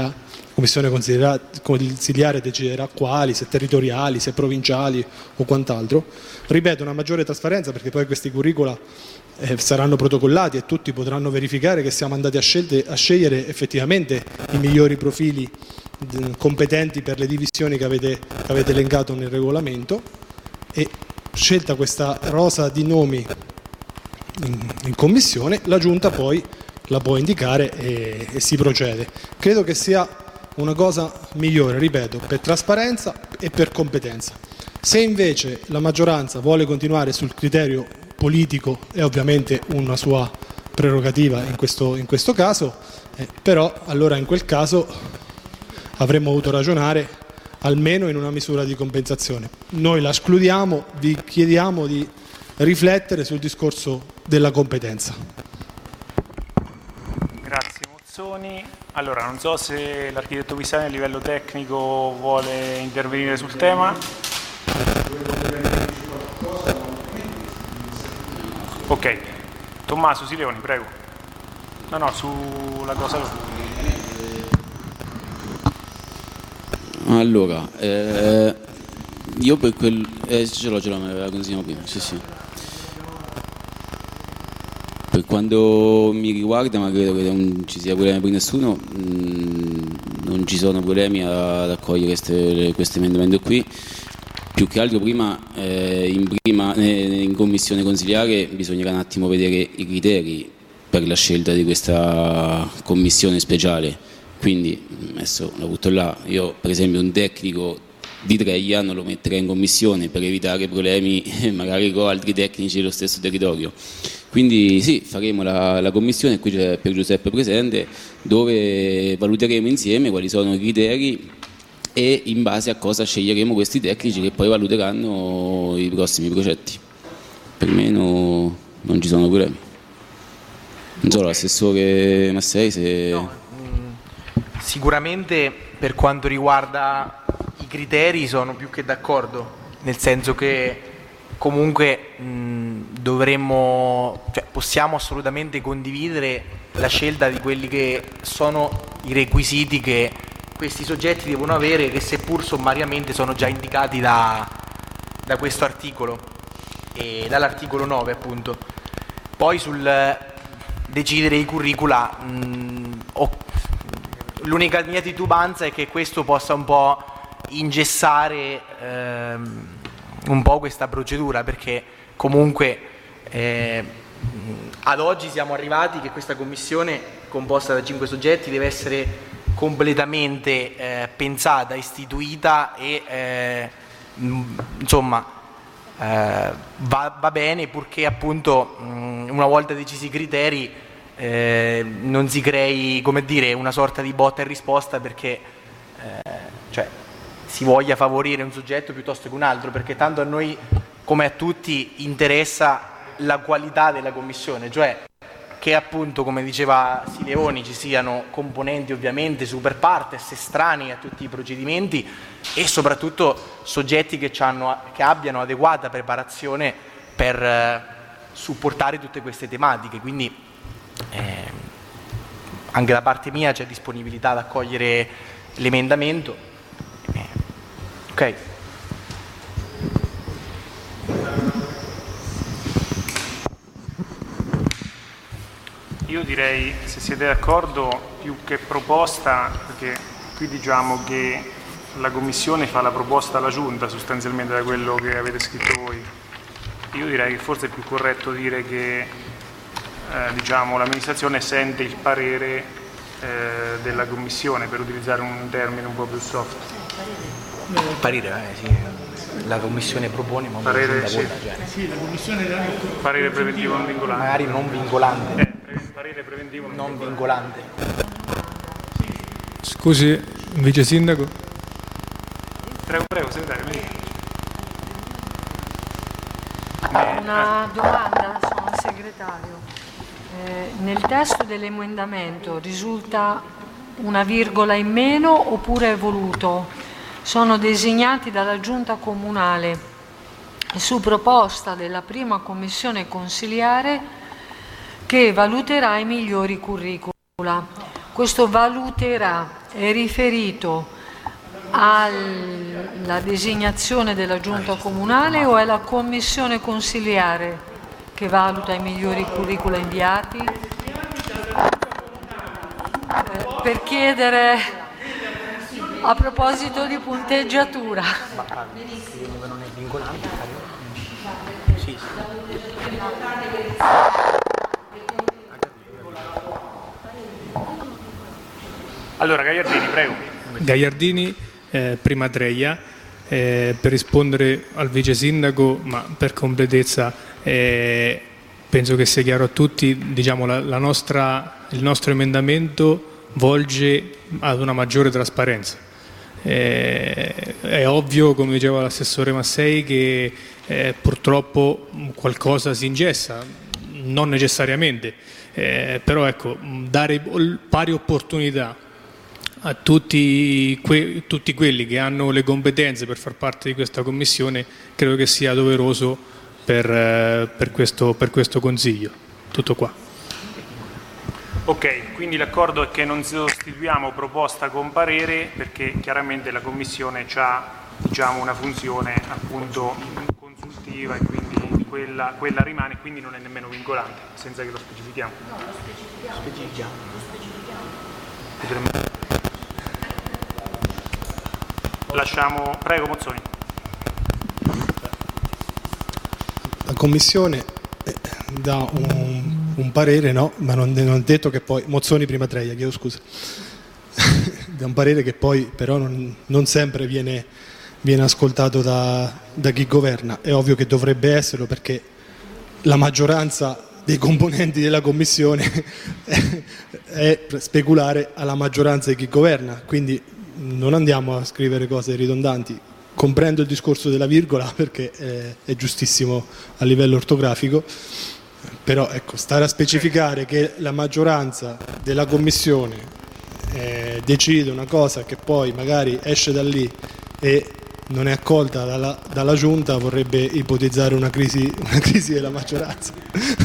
consiliare deciderà quali, se territoriali, se provinciali o quant'altro. Ripeto, una maggiore trasparenza, perché poi questi curricula saranno protocollati e tutti potranno verificare che siamo andati a scegliere effettivamente i migliori profili competenti per le divisioni che avete elencato nel regolamento, e scelta questa rosa di nomi in commissione, la Giunta poi la può indicare e si procede. Credo che sia una cosa migliore, ripeto, per trasparenza e per competenza. Se invece la maggioranza vuole continuare sul criterio politico, è ovviamente una sua prerogativa in questo caso, però allora in quel caso avremmo dovuto ragionare almeno in una misura di compensazione. Noi la escludiamo, vi chiediamo di riflettere sul discorso della competenza. Grazie Mozzoni. Allora, non so se l'architetto Pisani a livello tecnico vuole intervenire sul tema. Ok, Tommaso Sileoni, prego. No, sulla cosa loro. Allora, io per quel... ce l'ho, me l'aveva consigliato prima, sì. Per quanto mi riguarda, ma credo che non ci sia problemi per nessuno, non ci sono problemi ad accogliere questo emendamento qui. Più che altro in commissione consiliare bisognerà un attimo vedere i criteri per la scelta di questa commissione speciale, quindi adesso la butto là. Io per esempio un tecnico di Treglia non lo metterei in commissione per evitare problemi magari con altri tecnici dello stesso territorio. Quindi sì, faremo la commissione, qui c'è Pier Giuseppe presente, dove valuteremo insieme quali sono i criteri e in base a cosa sceglieremo questi tecnici che poi valuteranno i prossimi progetti. Per me non ci sono problemi. Non so, l'assessore Massei se... No, sicuramente per quanto riguarda i criteri sono più che d'accordo, nel senso che comunque possiamo assolutamente condividere la scelta di quelli che sono i requisiti che questi soggetti devono avere, che seppur sommariamente sono già indicati da questo articolo e dall'articolo 9 appunto. Poi sul decidere i curricula l'unica mia titubanza è che questo possa un po' ingessare un po' questa procedura, perché comunque ad oggi siamo arrivati che questa commissione composta da 5 soggetti deve essere completamente pensata, istituita e va bene, purché appunto una volta decisi i criteri non si crei, come dire, una sorta di botta e risposta, perché si voglia favorire un soggetto piuttosto che un altro, perché tanto a noi come a tutti interessa la qualità della commissione, cioè che appunto, come diceva Sileoni, ci siano componenti ovviamente super partes, estranei a tutti i procedimenti e soprattutto soggetti che abbiano adeguata preparazione per supportare tutte queste tematiche. Quindi anche da parte mia c'è disponibilità ad accogliere l'emendamento. Ok. Io direi, se siete d'accordo, più che proposta, perché qui diciamo che la Commissione fa la proposta alla Giunta sostanzialmente da quello che avete scritto voi. Io direi che forse è più corretto dire che l'amministrazione sente il parere della Commissione, per utilizzare un termine un po' più soft. Parere, sì. La Commissione propone, ma parere, sì. Sì, la Commissione parere preventivo non vincolante. Magari non vincolante. Parere preventivo non vincolante. Scusi, vice sindaco. Prego, segretario. Una domanda al segretario. Nel testo dell'emendamento risulta una virgola in meno oppure è voluto? Sono designati dalla Giunta Comunale su proposta della prima commissione consiliare che valuterà i migliori curricula. Questo valuterà è riferito alla designazione della Giunta Comunale o è la commissione consiliare che valuta i migliori curricula inviati? Per chiedere a proposito di punteggiatura. Non è vincolante. Sì. Allora, Gagliardini, prego. Gagliardini, prima Treia. Per rispondere al vice sindaco, ma per completezza, penso che sia chiaro a tutti, diciamo, il nostro emendamento volge ad una maggiore trasparenza. È ovvio, come diceva l'assessore Massei, che purtroppo qualcosa si ingessa, non necessariamente, però ecco, dare pari opportunità a tutti quelli che hanno le competenze per far parte di questa commissione credo che sia doveroso per questo Consiglio. Tutto qua. Ok, quindi l'accordo è che non sostituiamo proposta con parere, perché chiaramente la Commissione ha, diciamo, una funzione appunto consultiva e quindi quella rimane, quindi non è nemmeno vincolante, senza che lo specifichiamo. No, lo specifichiamo. Lasciamo, prego Mozzoni. La Commissione dà un parere, no, ma non è detto che poi, Mozzoni prima Treia, chiedo scusa, dà un parere che poi però non sempre viene ascoltato da chi governa. È ovvio che dovrebbe esserlo, perché la maggioranza dei componenti della Commissione è speculare alla maggioranza di chi governa, quindi non andiamo a scrivere cose ridondanti. Comprendo il discorso della virgola, perché è giustissimo a livello ortografico, però ecco, stare a specificare che la maggioranza della Commissione decide una cosa che poi magari esce da lì e non è accolta dalla Giunta, vorrebbe ipotizzare una crisi della maggioranza.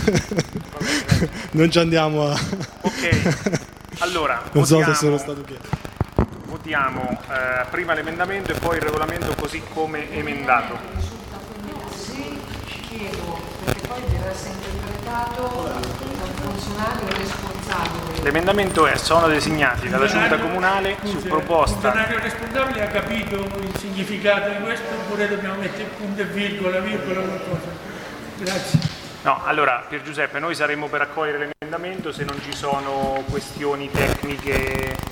Non ci andiamo a... Ok, allora non so se sono stato chiaro. Votiamo prima l'emendamento e poi il regolamento così come emendato. Risulta quindi così, chiedo, perché poi deve essere interpretato dal funzionario responsabile. L'emendamento è: sono designati dalla Giunta Comunale su proposta. Il funzionario responsabile ha capito il significato di questo, oppure dobbiamo mettere punto e virgola qualcosa? Grazie. No, allora Pier Giuseppe, noi saremmo per accogliere l'emendamento se non ci sono questioni tecniche.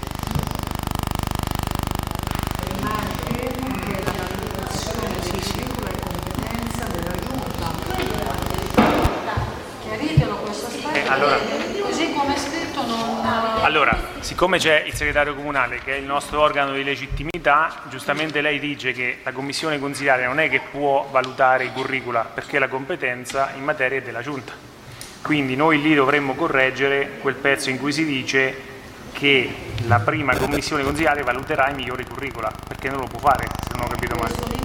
Chiaritelo questo aspetto, allora, così come è scritto non... Allora, siccome c'è il segretario comunale che è il nostro organo di legittimità, giustamente lei dice che la commissione consiliare non è che può valutare i curricula, perché la competenza in materia è della Giunta. Quindi noi lì dovremmo correggere quel pezzo in cui si dice che la prima commissione consiliare valuterà i migliori curricula, perché non lo può fare, se non ho capito male.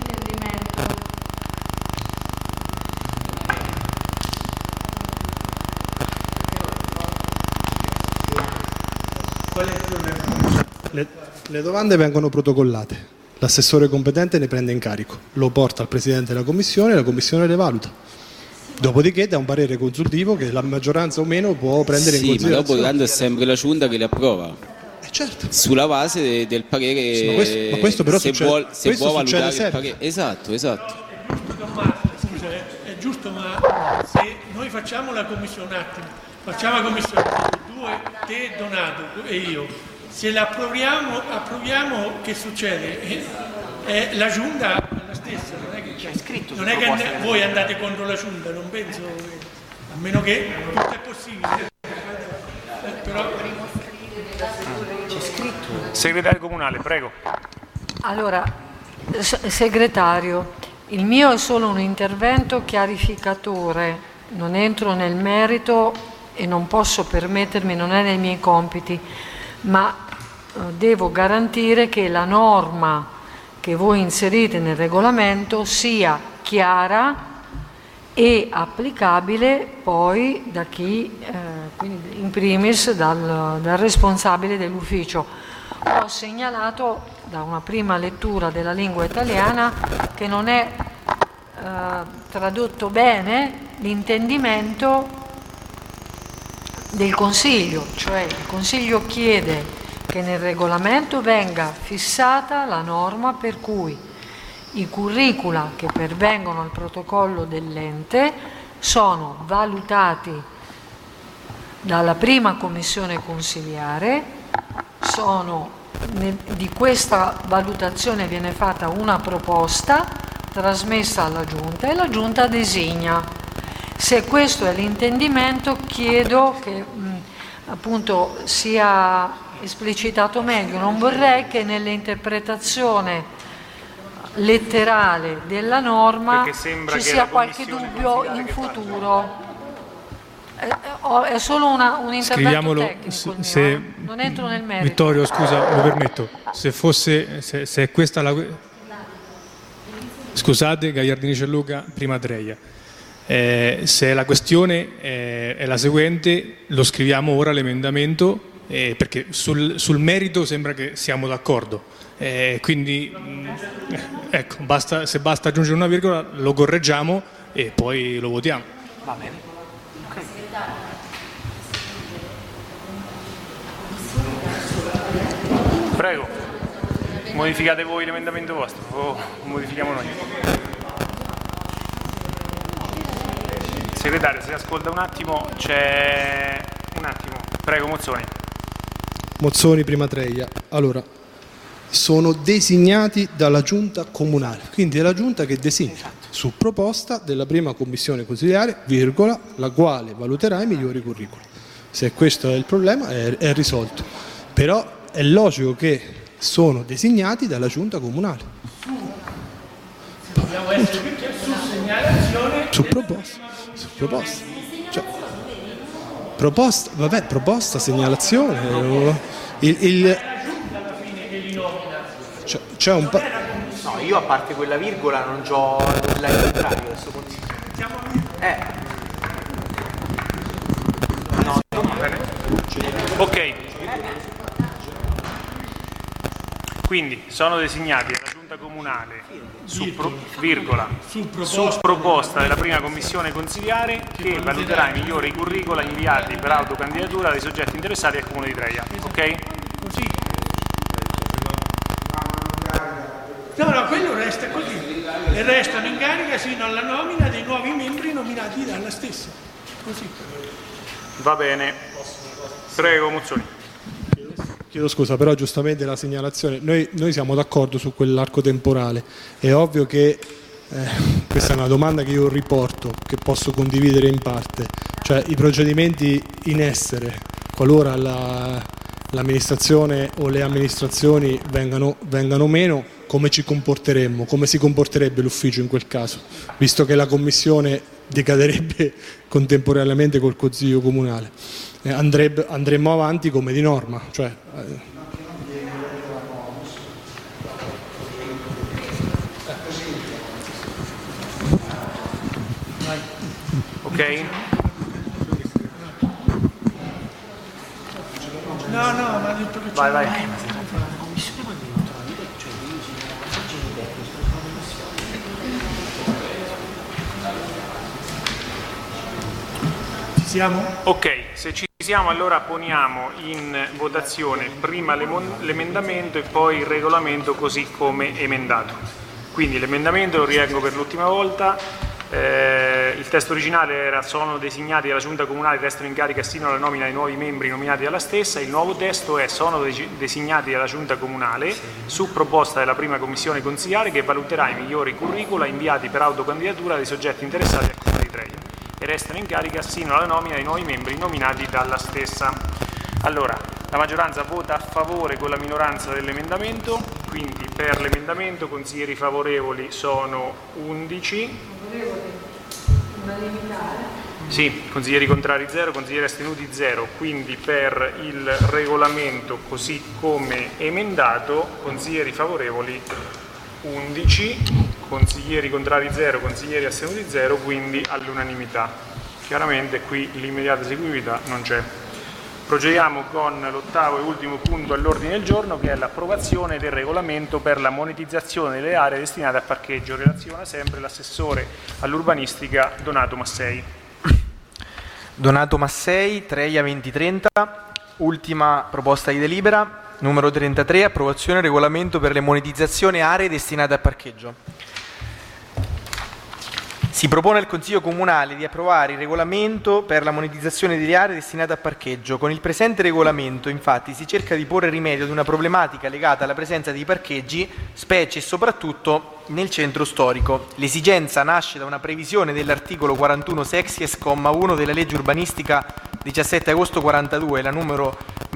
Qual è il problema? Le domande vengono protocollate, l'assessore competente ne prende in carico, lo porta al Presidente della Commissione e la Commissione le valuta. Dopodiché dà un parere consultivo che la maggioranza o meno può prendere in considerazione. Sì, ma dopo tanto è sempre la Giunta che le approva. Certo. Sulla base del parere, sì, ma questo però se vuole valutare il parere. Esatto. Scusa, è giusto, ma se noi facciamo la commissione, un attimo, facciamo la commissione, te, Donato e io, se la approviamo, che succede? La Giunta è la stessa, non è che c'è scritto. Non è che voi andate contro la Giunta, non penso, a meno che tutto è possibile. Però c'è scritto. Segretario comunale, prego. Allora, segretario, il mio è solo un intervento chiarificatore, non entro nel merito e non posso permettermi, non è nei miei compiti, ma devo garantire che la norma che voi inserite nel regolamento sia chiara e applicabile poi da chi, quindi in primis dal responsabile dell'ufficio. Ho segnalato da una prima lettura della lingua italiana che non è tradotto bene l'intendimento del Consiglio, cioè il Consiglio chiede che nel regolamento venga fissata la norma per cui i curricula che pervengono al protocollo dell'ente sono valutati dalla prima commissione consiliare, sono di questa valutazione viene fatta una proposta trasmessa alla Giunta e la Giunta designa. Se questo è l'intendimento, chiedo che appunto sia esplicitato meglio. Non vorrei che nell'interpretazione letterale della norma ci sia qualche dubbio in futuro. È solo un intervento tecnico, non entro nel merito. Vittorio, scusa, mi permetto, se è questa la... Scusate, Gagliardini Celluca, prima Treia. Se la questione è la seguente, lo scriviamo ora l'emendamento, perché sul merito sembra che siamo d'accordo. Quindi ecco, se basta aggiungere una virgola lo correggiamo e poi lo votiamo. Va bene. Okay. Prego, modificate voi l'emendamento vostro o modifichiamo noi? Segretario, se ascolta un attimo, c'è un attimo. Prego, Mozzoni. Mozzoni, prima Treia. Allora, sono designati dalla Giunta comunale, quindi è la Giunta che designa, su proposta della prima commissione consiliare, virgola, la quale valuterà i migliori curricula. Se questo è il problema è risolto, però è logico che sono designati dalla Giunta comunale. Dobbiamo essere su segnalazione. Su proposta. Cioè, proposta, segnalazione. C'è un no, io a parte quella virgola non c'ho nulla in contrario adesso. No, bene. Ok. Quindi sono designati dalla Giunta Comunale su proposta della prima commissione consiliare che valuterà i migliori curricula inviati per autocandidatura dei soggetti interessati al Comune di Treia. Ok? Così. No, quello resta così. E restano in carica sino alla nomina dei nuovi membri nominati dalla stessa. Così. Va bene. Prego, Mozzoni. Chiedo scusa, però giustamente la segnalazione, noi siamo d'accordo su quell'arco temporale, è ovvio che questa è una domanda che io riporto, che posso condividere in parte, cioè i procedimenti in essere, qualora l'amministrazione o le amministrazioni vengano meno, come ci comporteremmo, come si comporterebbe l'ufficio in quel caso, visto che la commissione decaderebbe contemporaneamente col Consiglio Comunale. Andremmo avanti come di norma, cioè, ok? No, ma ha detto che vai. Siamo? Ok, se ci siamo allora poniamo in votazione prima l'emendamento e poi il regolamento così come emendato. Quindi l'emendamento lo rileggo per l'ultima volta, il testo originale era sono designati dalla Giunta Comunale, restano in carica sino alla nomina dei nuovi membri nominati dalla stessa, il nuovo testo è sono designati dalla Giunta Comunale su proposta della prima commissione consiliare che valuterà i migliori curricula inviati per autocandidatura dei soggetti interessati al Comune di Treia e restano in carica sino alla nomina dei nuovi membri nominati dalla stessa. Allora, la maggioranza vota a favore con la minoranza dell'emendamento, quindi per l'emendamento consiglieri favorevoli sono 11. Sì, consiglieri contrari 0, consiglieri astenuti 0, quindi per il regolamento così come emendato, consiglieri favorevoli 11. Consiglieri contrari 0, consiglieri astenuti 0, quindi all'unanimità. Chiaramente qui l'immediata eseguibilità non c'è. Procediamo con l'ottavo e ultimo punto all'ordine del giorno, che è l'approvazione del regolamento per la monetizzazione delle aree destinate a parcheggio. Relaziona sempre l'assessore all'urbanistica Donato Massei. Donato Massei, Treia 2030, ultima proposta di delibera, numero 33, approvazione regolamento per le monetizzazioni aree destinate a parcheggio. Si propone al Consiglio Comunale di approvare il regolamento per la monetizzazione delle aree destinate a parcheggio. Con il presente regolamento, infatti, si cerca di porre rimedio ad una problematica legata alla presenza di parcheggi, specie e soprattutto nel centro storico. L'esigenza nasce da una previsione dell'articolo 41 sexies, comma 1 della legge urbanistica 17 agosto 42, la numero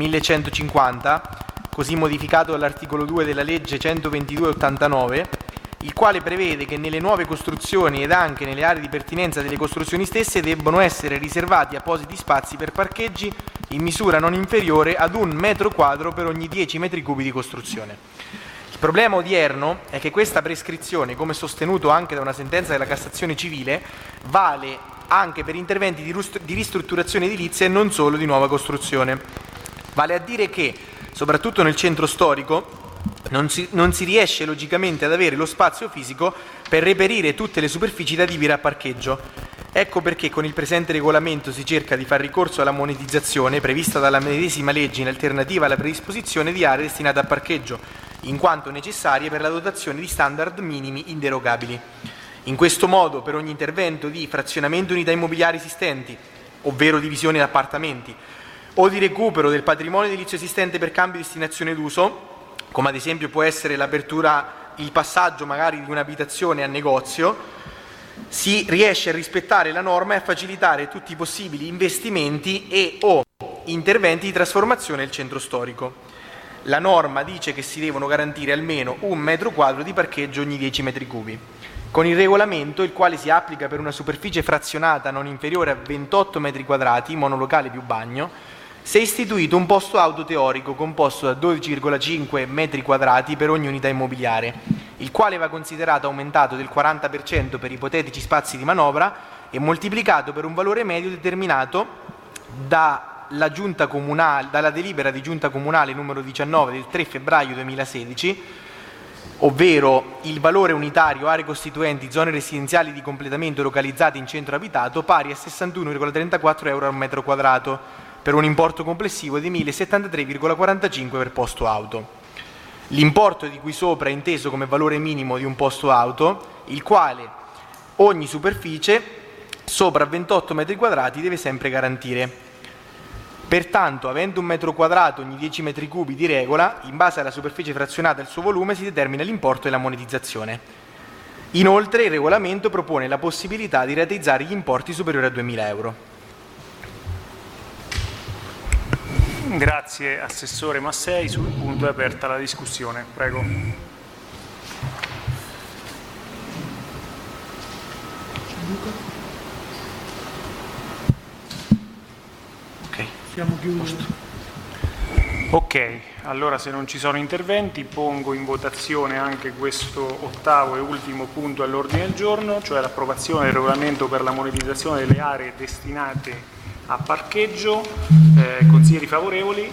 1150, così modificato dall'articolo 2 della legge 122/89, il quale prevede che nelle nuove costruzioni ed anche nelle aree di pertinenza delle costruzioni stesse debbono essere riservati appositi spazi per parcheggi in misura non inferiore ad 1 metro quadro per ogni 10 metri cubi di costruzione. Il problema odierno è che questa prescrizione, come sostenuto anche da una sentenza della Cassazione civile, vale anche per interventi di ristrutturazione edilizia e non solo di nuova costruzione. Vale a dire che, soprattutto nel centro storico, non si riesce logicamente ad avere lo spazio fisico per reperire tutte le superfici da adibire a parcheggio. Ecco perché con il presente regolamento si cerca di far ricorso alla monetizzazione prevista dalla medesima legge in alternativa alla predisposizione di aree destinate a parcheggio, in quanto necessarie per la dotazione di standard minimi inderogabili. In questo modo, per ogni intervento di frazionamento di unità immobiliari esistenti, ovvero divisione di appartamenti, o di recupero del patrimonio edilizio esistente per cambio di destinazione d'uso, come ad esempio può essere l'apertura, il passaggio magari di un'abitazione a negozio, si riesce a rispettare la norma e a facilitare tutti i possibili investimenti e o interventi di trasformazione del centro storico. La norma dice che si devono garantire almeno 1 metro quadro di parcheggio ogni 10 metri cubi. Con il regolamento, il quale si applica per una superficie frazionata non inferiore a 28 metri quadrati, monolocale più bagno, si è istituito un posto auto teorico composto da 12,5 metri quadrati per ogni unità immobiliare, il quale va considerato aumentato del 40% per ipotetici spazi di manovra e moltiplicato per un valore medio determinato dalla delibera di Giunta Comunale numero 19 del 3 febbraio 2016, ovvero il valore unitario aree costituenti zone residenziali di completamento localizzate in centro abitato pari a 61,34 euro al metro quadrato, per un importo complessivo di 1.073,45 per posto auto. L'importo di cui sopra è inteso come valore minimo di un posto auto, il quale ogni superficie sopra 28 metri quadrati deve sempre garantire. Pertanto, avendo 1 metro quadrato ogni 10 metri cubi di regola, in base alla superficie frazionata e al suo volume si determina l'importo della monetizzazione. Inoltre, il regolamento propone la possibilità di rateizzare gli importi superiori a 2.000 euro. Grazie Assessore Massei, sul punto è aperta la discussione. Prego. Ok, siamo chiusi. Ok, allora se non ci sono interventi pongo in votazione anche questo ottavo e ultimo punto all'ordine del giorno, cioè l'approvazione del regolamento per la monetizzazione delle aree destinate a parcheggio. Consiglieri favorevoli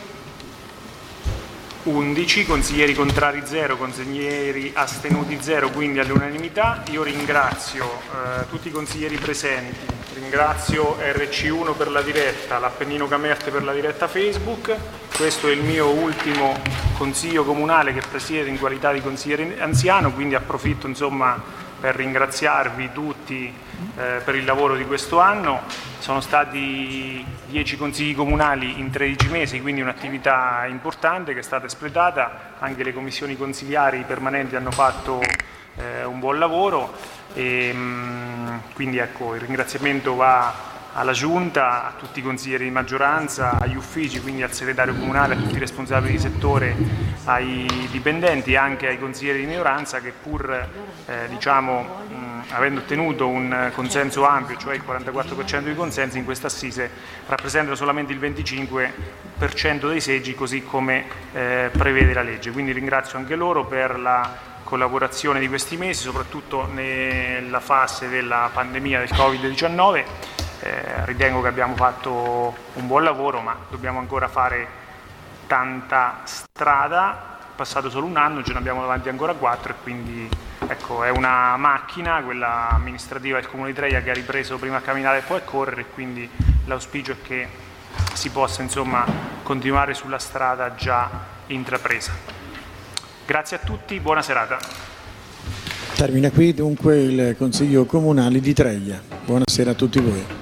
11, consiglieri contrari 0, consiglieri astenuti 0, quindi all'unanimità. Io ringrazio tutti i consiglieri presenti, ringrazio RC1 per la diretta, l'Appennino Camerte per la diretta Facebook. Questo è il mio ultimo consiglio comunale che presiedo in qualità di consigliere anziano, quindi approfitto per ringraziarvi tutti per il lavoro di questo anno. Sono stati 10 consigli comunali in 13 mesi, quindi un'attività importante che è stata espletata. Anche le commissioni consigliari permanenti hanno fatto un buon lavoro e quindi ecco, il ringraziamento va alla Giunta, a tutti i consiglieri di maggioranza, agli uffici, quindi al segretario comunale, a tutti i responsabili di settore, ai dipendenti e anche ai consiglieri di minoranza che pur avendo ottenuto un consenso ampio, cioè il 44% di consensi, in questa assise rappresentano solamente il 25% dei seggi, così come prevede la legge. Quindi ringrazio anche loro per la collaborazione di questi mesi, soprattutto nella fase della pandemia del Covid-19. Ritengo che abbiamo fatto un buon lavoro, ma dobbiamo ancora fare tanta strada. È passato solo un anno, ce ne abbiamo davanti ancora 4 e quindi ecco, è una macchina, quella amministrativa del Comune di Treia, che ha ripreso prima a camminare e poi a correre, e quindi l'auspicio è che si possa continuare sulla strada già intrapresa. Grazie a tutti, buona serata. Termina qui dunque il Consiglio Comunale di Treglia. Buonasera a tutti voi.